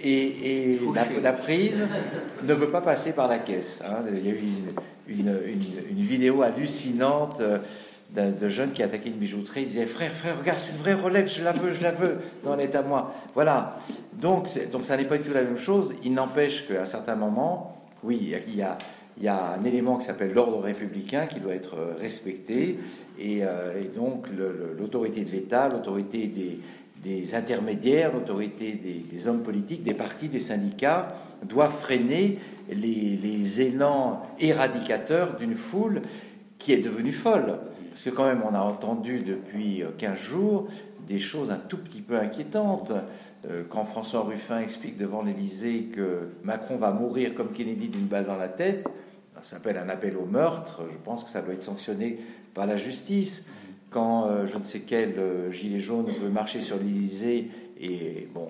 et, et la, la prise, ne veut pas passer par la caisse. Hein. Il y a eu une, une, une, une vidéo hallucinante euh, De, de jeunes qui attaquaient une bijouterie. Ils disaient frère, frère, regarde, c'est une vraie Rolex, je la veux, je la veux. Non, elle est à moi. Voilà. Donc, donc ça n'est pas du tout la même chose. Il n'empêche qu'à un certain moment, oui, il y a, il y a un élément qui s'appelle l'ordre républicain qui doit être respecté. Et, euh, et donc, le, le, l'autorité de l'État, l'autorité des, des intermédiaires, l'autorité des, des hommes politiques, des partis, des syndicats, doit freiner les, les élans éradicateurs d'une foule qui est devenue folle. Parce que quand même, on a entendu depuis quinze jours des choses un tout petit peu inquiétantes. Euh, quand François Ruffin explique devant l'Élysée que Macron va mourir comme Kennedy d'une balle dans la tête, ça s'appelle un appel au meurtre. Je pense que ça doit être sanctionné par la justice. Quand euh, je ne sais quel euh, gilet jaune veut marcher sur l'Élysée et bon,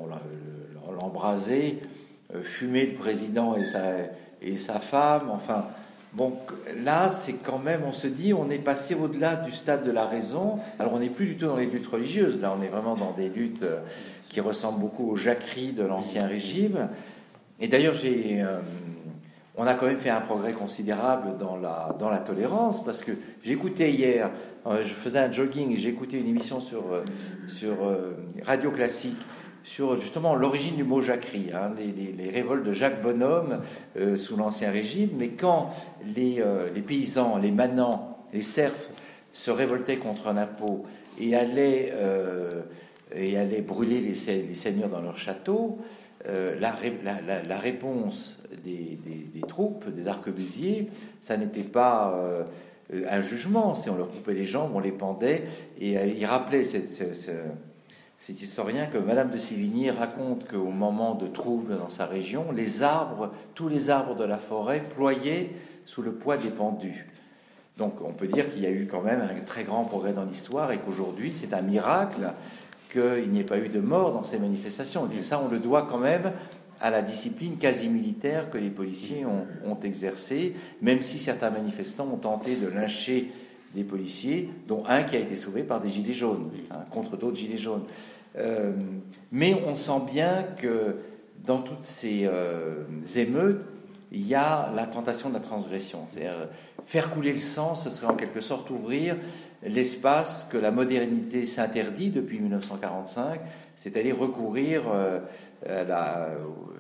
l'embraser, euh, fumer le président et sa, et sa femme, enfin... Bon, là, c'est quand même, on se dit, on est passé au-delà du stade de la raison. Alors, on n'est plus du tout dans les luttes religieuses. Là, on est vraiment dans des luttes euh, qui ressemblent beaucoup aux jacqueries de l'Ancien Régime. Et d'ailleurs, j'ai, euh, on a quand même fait un progrès considérable dans la, dans la tolérance, parce que j'écoutais hier, euh, je faisais un jogging et j'ai écouté une émission sur, euh, sur euh, Radio Classique, sur justement l'origine du mot jacquerie, hein, les, les, les révoltes de Jacques Bonhomme euh, sous l'Ancien Régime. Mais quand les, euh, les paysans, les manants, les serfs se révoltaient contre un impôt et allaient, euh, et allaient brûler les, les seigneurs dans leur château, euh, la, la, la, la réponse des, des, des troupes, des arquebusiers, ça n'était pas euh, un jugement, c'est on leur coupait les jambes, on les pendait, et euh, il rappelait cette, cette, cette cet historien que Madame de Sévigné raconte qu'au moment de troubles dans sa région, les arbres, tous les arbres de la forêt ployaient sous le poids des pendus. Donc on peut dire qu'il y a eu quand même un très grand progrès dans l'histoire et qu'aujourd'hui c'est un miracle qu'il n'y ait pas eu de mort dans ces manifestations. Et ça, on le doit quand même à la discipline quasi militaire que les policiers ont, ont exercée, même si certains manifestants ont tenté de lyncher des policiers, dont un qui a été sauvé par des gilets jaunes, hein, contre d'autres gilets jaunes. Euh, mais on sent bien que dans toutes ces euh, émeutes, il y a la tentation de la transgression. C'est-à-dire, faire couler le sang, ce serait en quelque sorte ouvrir l'espace que la modernité s'interdit depuis mille neuf cent quarante-cinq, c'est-à-dire recourir, euh, à la, euh,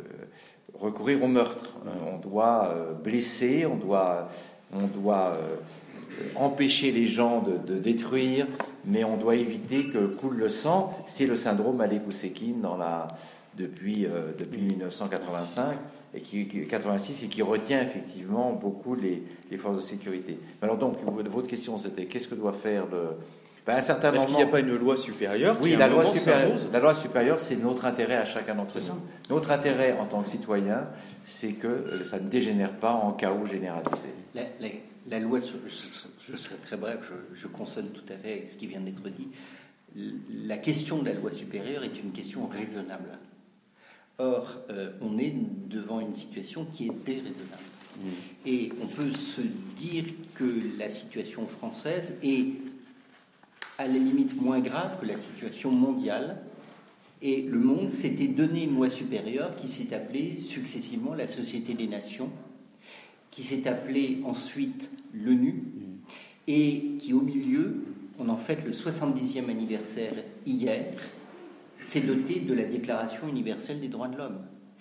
recourir au meurtre. On doit euh, blesser, on doit... On doit euh, empêcher les gens de, de détruire, mais on doit éviter que coule le sang. C'est le syndrome Alek Oussekine dans la, depuis, euh, depuis mille neuf cent quatre-vingt-cinq et qui, qui, quatre-vingt-six et qui retient effectivement beaucoup les, les forces de sécurité. Alors donc, votre question c'était qu'est-ce que doit faire le... Ben, à un certain Est-ce moment, qu'il n'y a pas une loi supérieure? Oui, la loi supérieure, la loi supérieure, c'est notre intérêt à chacun d'entre nous. Notre intérêt en tant que citoyen, c'est que ça ne dégénère pas en chaos généralisé. La, la, la loi, je, je serai très bref, je, je consonne tout à fait avec ce qui vient d'être dit. La question de la loi supérieure est une question raisonnable. Or, euh, on est devant une situation qui est déraisonnable. Mmh. Et on peut se dire que la situation française est à la limite moins grave que la situation mondiale. Et le monde s'était donné une loi supérieure qui s'est appelée successivement la Société des Nations, qui s'est appelée ensuite l'ONU, et qui, au milieu, on en fête le soixante-dixième anniversaire hier, s'est dotée de la Déclaration universelle des droits de l'homme.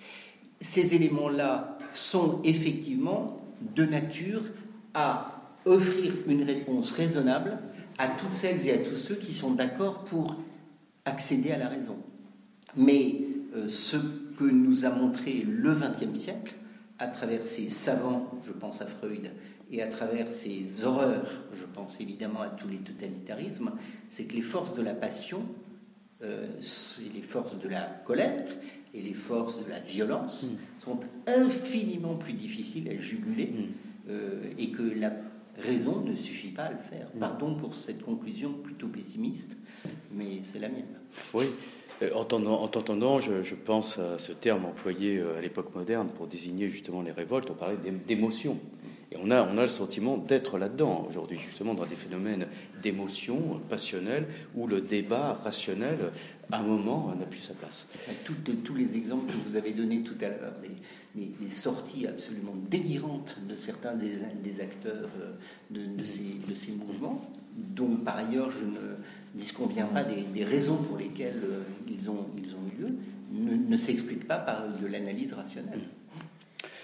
Ces éléments-là sont effectivement de nature à offrir une réponse raisonnable à toutes celles et à tous ceux qui sont d'accord pour accéder à la raison. Mais euh, ce que nous a montré le vingtième siècle, à travers ses savants, je pense à Freud, et à travers ses horreurs, je pense évidemment à tous les totalitarismes, c'est que les forces de la passion, euh, les forces de la colère et les forces de la violence mmh. sont infiniment plus difficiles à juguler mmh. euh, et que la raison ne suffit pas à le faire. Pardon pour cette conclusion plutôt pessimiste, mais c'est la mienne. Oui, en t'entendant, je, je pense à ce terme employé à l'époque moderne pour désigner justement les révoltes. On parlait d'émotion. Et on a, on a le sentiment d'être là-dedans aujourd'hui, justement dans des phénomènes d'émotion passionnelle où le débat rationnel, à un moment, n'a plus sa place. Toutes, tous les exemples que vous avez donnés tout à l'heure, des, des, des sorties absolument délirantes de certains des, des acteurs de, de, ces, de ces mouvements, dont par ailleurs je ne disconviens pas des, des raisons pour lesquelles ils ont, ils ont eu lieu, ne, ne s'expliquent pas par de l'analyse rationnelle.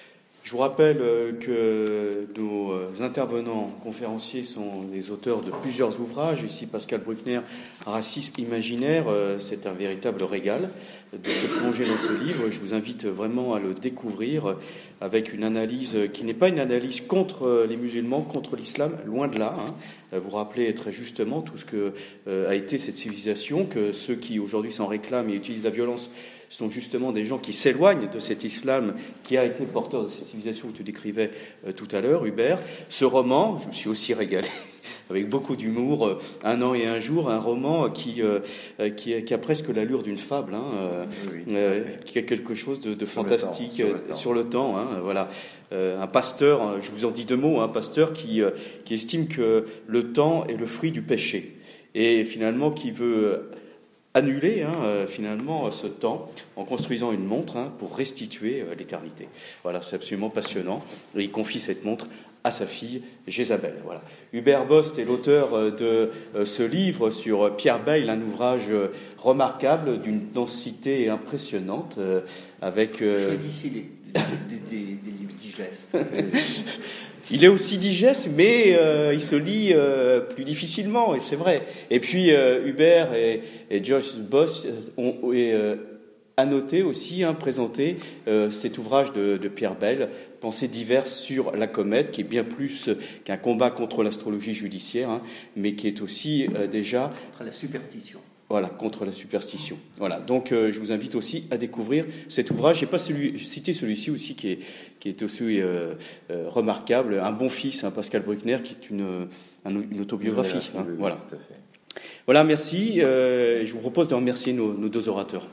Je vous rappelle que nos intervenants conférenciers sont les auteurs de plusieurs ouvrages. Ici, Pascal Bruckner, Racisme imaginaire, c'est un véritable régal de se plonger dans ce livre. Je vous invite vraiment à le découvrir avec une analyse qui n'est pas une analyse contre les musulmans, contre l'islam, loin de là. Hein. Vous rappelez très justement tout ce que a été cette civilisation, que ceux qui aujourd'hui s'en réclament et utilisent la violence sont justement des gens qui s'éloignent de cet islam qui a été porteur de cette civilisation que tu décrivais euh, tout à l'heure, Hubert. Ce roman, je me suis aussi régalé, avec beaucoup d'humour, euh, Un an et un jour, un roman qui, euh, qui, a, qui a presque l'allure d'une fable, hein, euh, oui, euh, qui a quelque chose de, de fantastique sur le temps. Sur le temps hein, voilà. Euh, un pasteur, je vous en dis deux mots, un pasteur qui, euh, qui estime que le temps est le fruit du péché et finalement qui veut annuler hein, euh, finalement ce temps en construisant une montre hein, pour restituer euh, l'éternité. Voilà, c'est absolument passionnant. Et il confie cette montre à sa fille Jézabel. Voilà. Hubert Bost est l'auteur euh, de euh, ce livre sur euh, Pierre Bayle, un ouvrage euh, remarquable d'une densité impressionnante euh, avec. Euh... Choisissez les, des, des, des livres digestes. Il est aussi digeste, mais euh, il se lit euh, plus difficilement, et c'est vrai. Et puis euh, Hubert et, et Joyce Boss ont, ont euh, annoté aussi, hein, présenté euh, cet ouvrage de, de Pierre Bayle, Pensées diverses sur la comète, qui est bien plus qu'un combat contre l'astrologie judiciaire, hein, mais qui est aussi euh, déjà contre la superstition. Voilà, contre la superstition. Voilà, donc euh, je vous invite aussi à découvrir cet ouvrage. J'ai pas celui, j'ai cité celui-ci aussi qui est qui est aussi euh, euh, remarquable, Un bon fils, hein, Pascal Bruckner, qui est une une autobiographie. Hein, oui, voilà. Tout à fait. Voilà, merci. Euh, je vous propose de remercier nos, nos deux orateurs.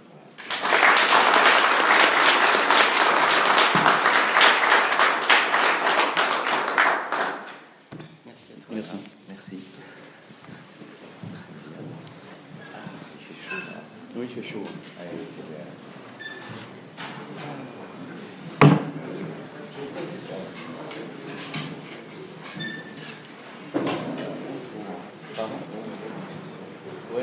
Merci. Merci. Merci. Oui, il fait chaud. Allez, c'est bien. Pardon ? Oui.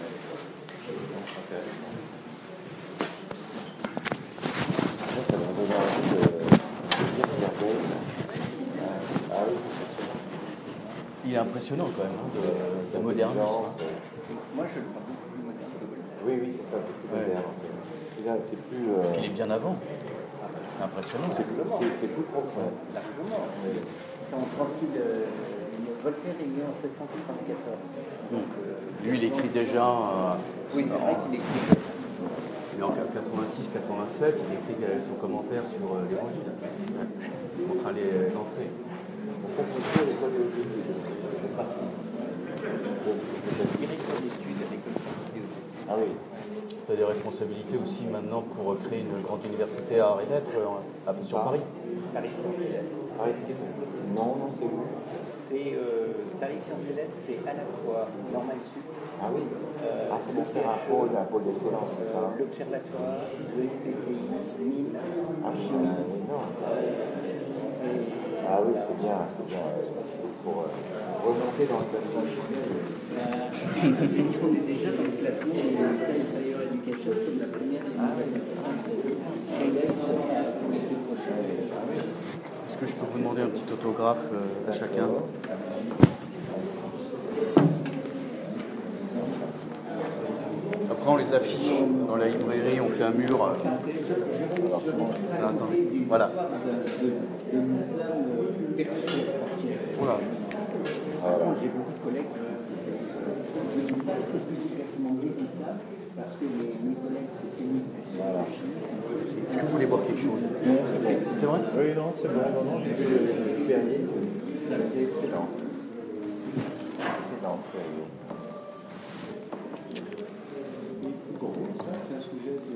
Il est impressionnant quand même, hein, de, de modernisme. Moi, je le crois beaucoup plus moderne. Oui, oui, c'est ça, c'est plus ouais. moderne. C'est plus. Euh... Il est bien avant. C'est impressionnant. C'est plus, c'est, c'est plus profond. Largement. Oui. Quand, quand il, euh, Voltaire est né en seize cent quatre-vingt-quatorze. Donc, euh, lui, il écrit déjà. Euh, oui, c'est vrai qu'il écrit. Mais en quatre-vingt-six quatre-vingt-sept, il écrit son commentaire sur euh, l'Évangile. Il montre l'entrée. On peut pousser à l'école de l'étude. Directeur d'études à l'école de Ah oui. Tu as des responsabilités aussi maintenant pour créer une grande université à Arts et Lettres à, sur ah. Paris. Paris Sciences et Lettres. Paris. Non, non, c'est où C'est euh, Paris Sciences et Lettres, c'est à la fois Normal Sup. Ah oui. Euh, ah, c'est pour faire un pôle, un pôle d'excellence, c'est ça. L'Observatoire, le S P C I, mine, ah, chimie. Non, ah oui, c'est bien, c'est bien. Pour euh, remonter dans le classement. On est déjà dans le classement de l'État Higher Education, c'est la première Est-ce que je peux vous demander un petit autographe euh, à chacun ? Après, on les affiche dans la librairie, on fait un mur. Euh... Ah, attendez. Voilà. Voilà. Alors, j'ai beaucoup de collègues qui disent ça, c'est plus exactement dit l'islam, parce que mes, mes collègues spécialistes du voilà. Est-ce que vous voulez boire quelque chose ? Non, c'est bon. C'est vrai ? Oui, non, c'est bon. Non, non, j'ai vu le Perrier. C'est excellent. Excellent, Perrier. C'est un sujet de...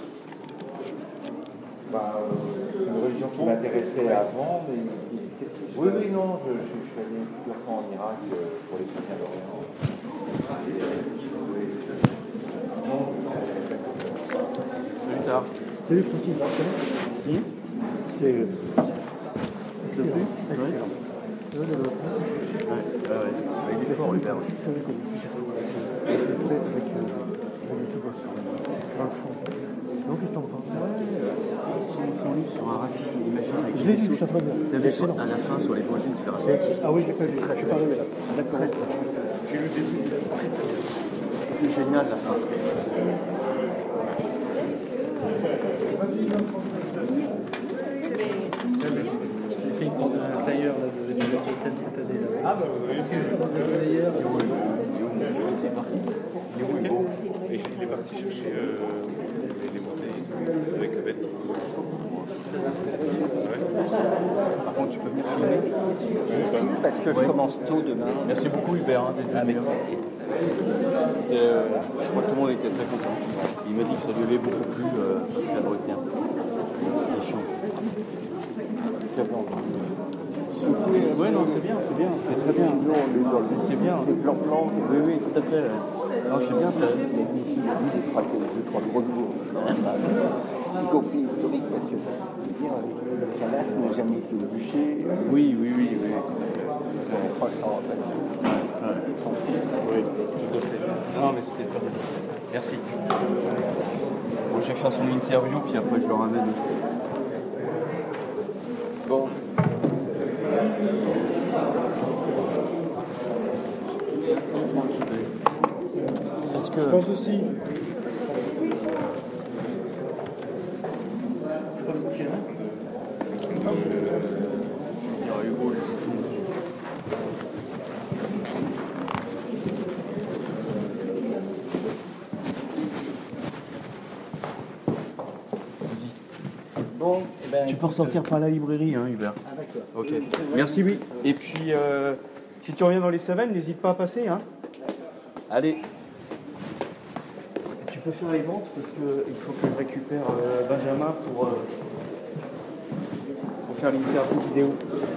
Bah, euh, une religion qui m'intéressait avant, mais... Qu'est-ce que oui, oui, non, je, je, je suis allé plusieurs fois en Irak euh, pour les chrétiens d'Orient. Salut, tard. Salut, Francky. Ça va ? C'était... Ça va ? Excellent. Ça va, le droit ? Ouais, ouais, ouais. Il est fort, Hubert aussi. C'est vrai qu'on est avec M. Boss, dans le fond. Donc, qu'est-ce que t'en penses ? Ouais, son livre sur un racisme imaginaire. Je l'ai lu, ça très bien. Vous avez sur- à la fin sur les brogines, tu verras ça. Ah oui, j'ai pas lu. Je suis pas arrivé là. D'accord. J'ai lu le début. C'est génial la fin. J'ai fait une course de tailleur là, de l'hôtel cette année. Là. Ah bah oui, parce que d'ailleurs. Et il est parti chercher euh, les montées avec la bête. Par contre, tu peux venir filmer. Je filme parce que je commence tôt demain. Merci beaucoup Hubert hein, d'être venu. C'était, euh, je crois que tout le monde était très content. Il m'a dit que ça lui avait beaucoup plu, euh, Pascal Bruckner. L'échange. Oui, non, c'est bien, c'est bien. C'est très bien. Nous, on est dans le- C'est bien. C'est plan-plan. Oui, oui, tout à fait. Non, c'est bien. Ça... Il y a deux, trois, deux, trois grosses bourgs. Y compris historique, parce que dire, le Calas n'a jamais été au bûcher. Oui, oui, oui. oui. On fera ça là-dessus. On s'en fout. Oui, tout à fait. Non, mais c'était très bien. Merci. Bon, je vais faire son interview, puis après je le ramène. Bon. Est-ce que... Je pense aussi. Bon, eh ben, Tu peux ressortir par la librairie, hein, Hubert. Ah, d'accord. Ok. Merci, oui. Et puis, euh, si tu reviens dans les Cévennes, n'hésite pas à passer, hein. Allez. Tu peux faire les ventes parce qu'il faut que je récupère euh, Benjamin pour, euh, pour faire l'interview vidéo.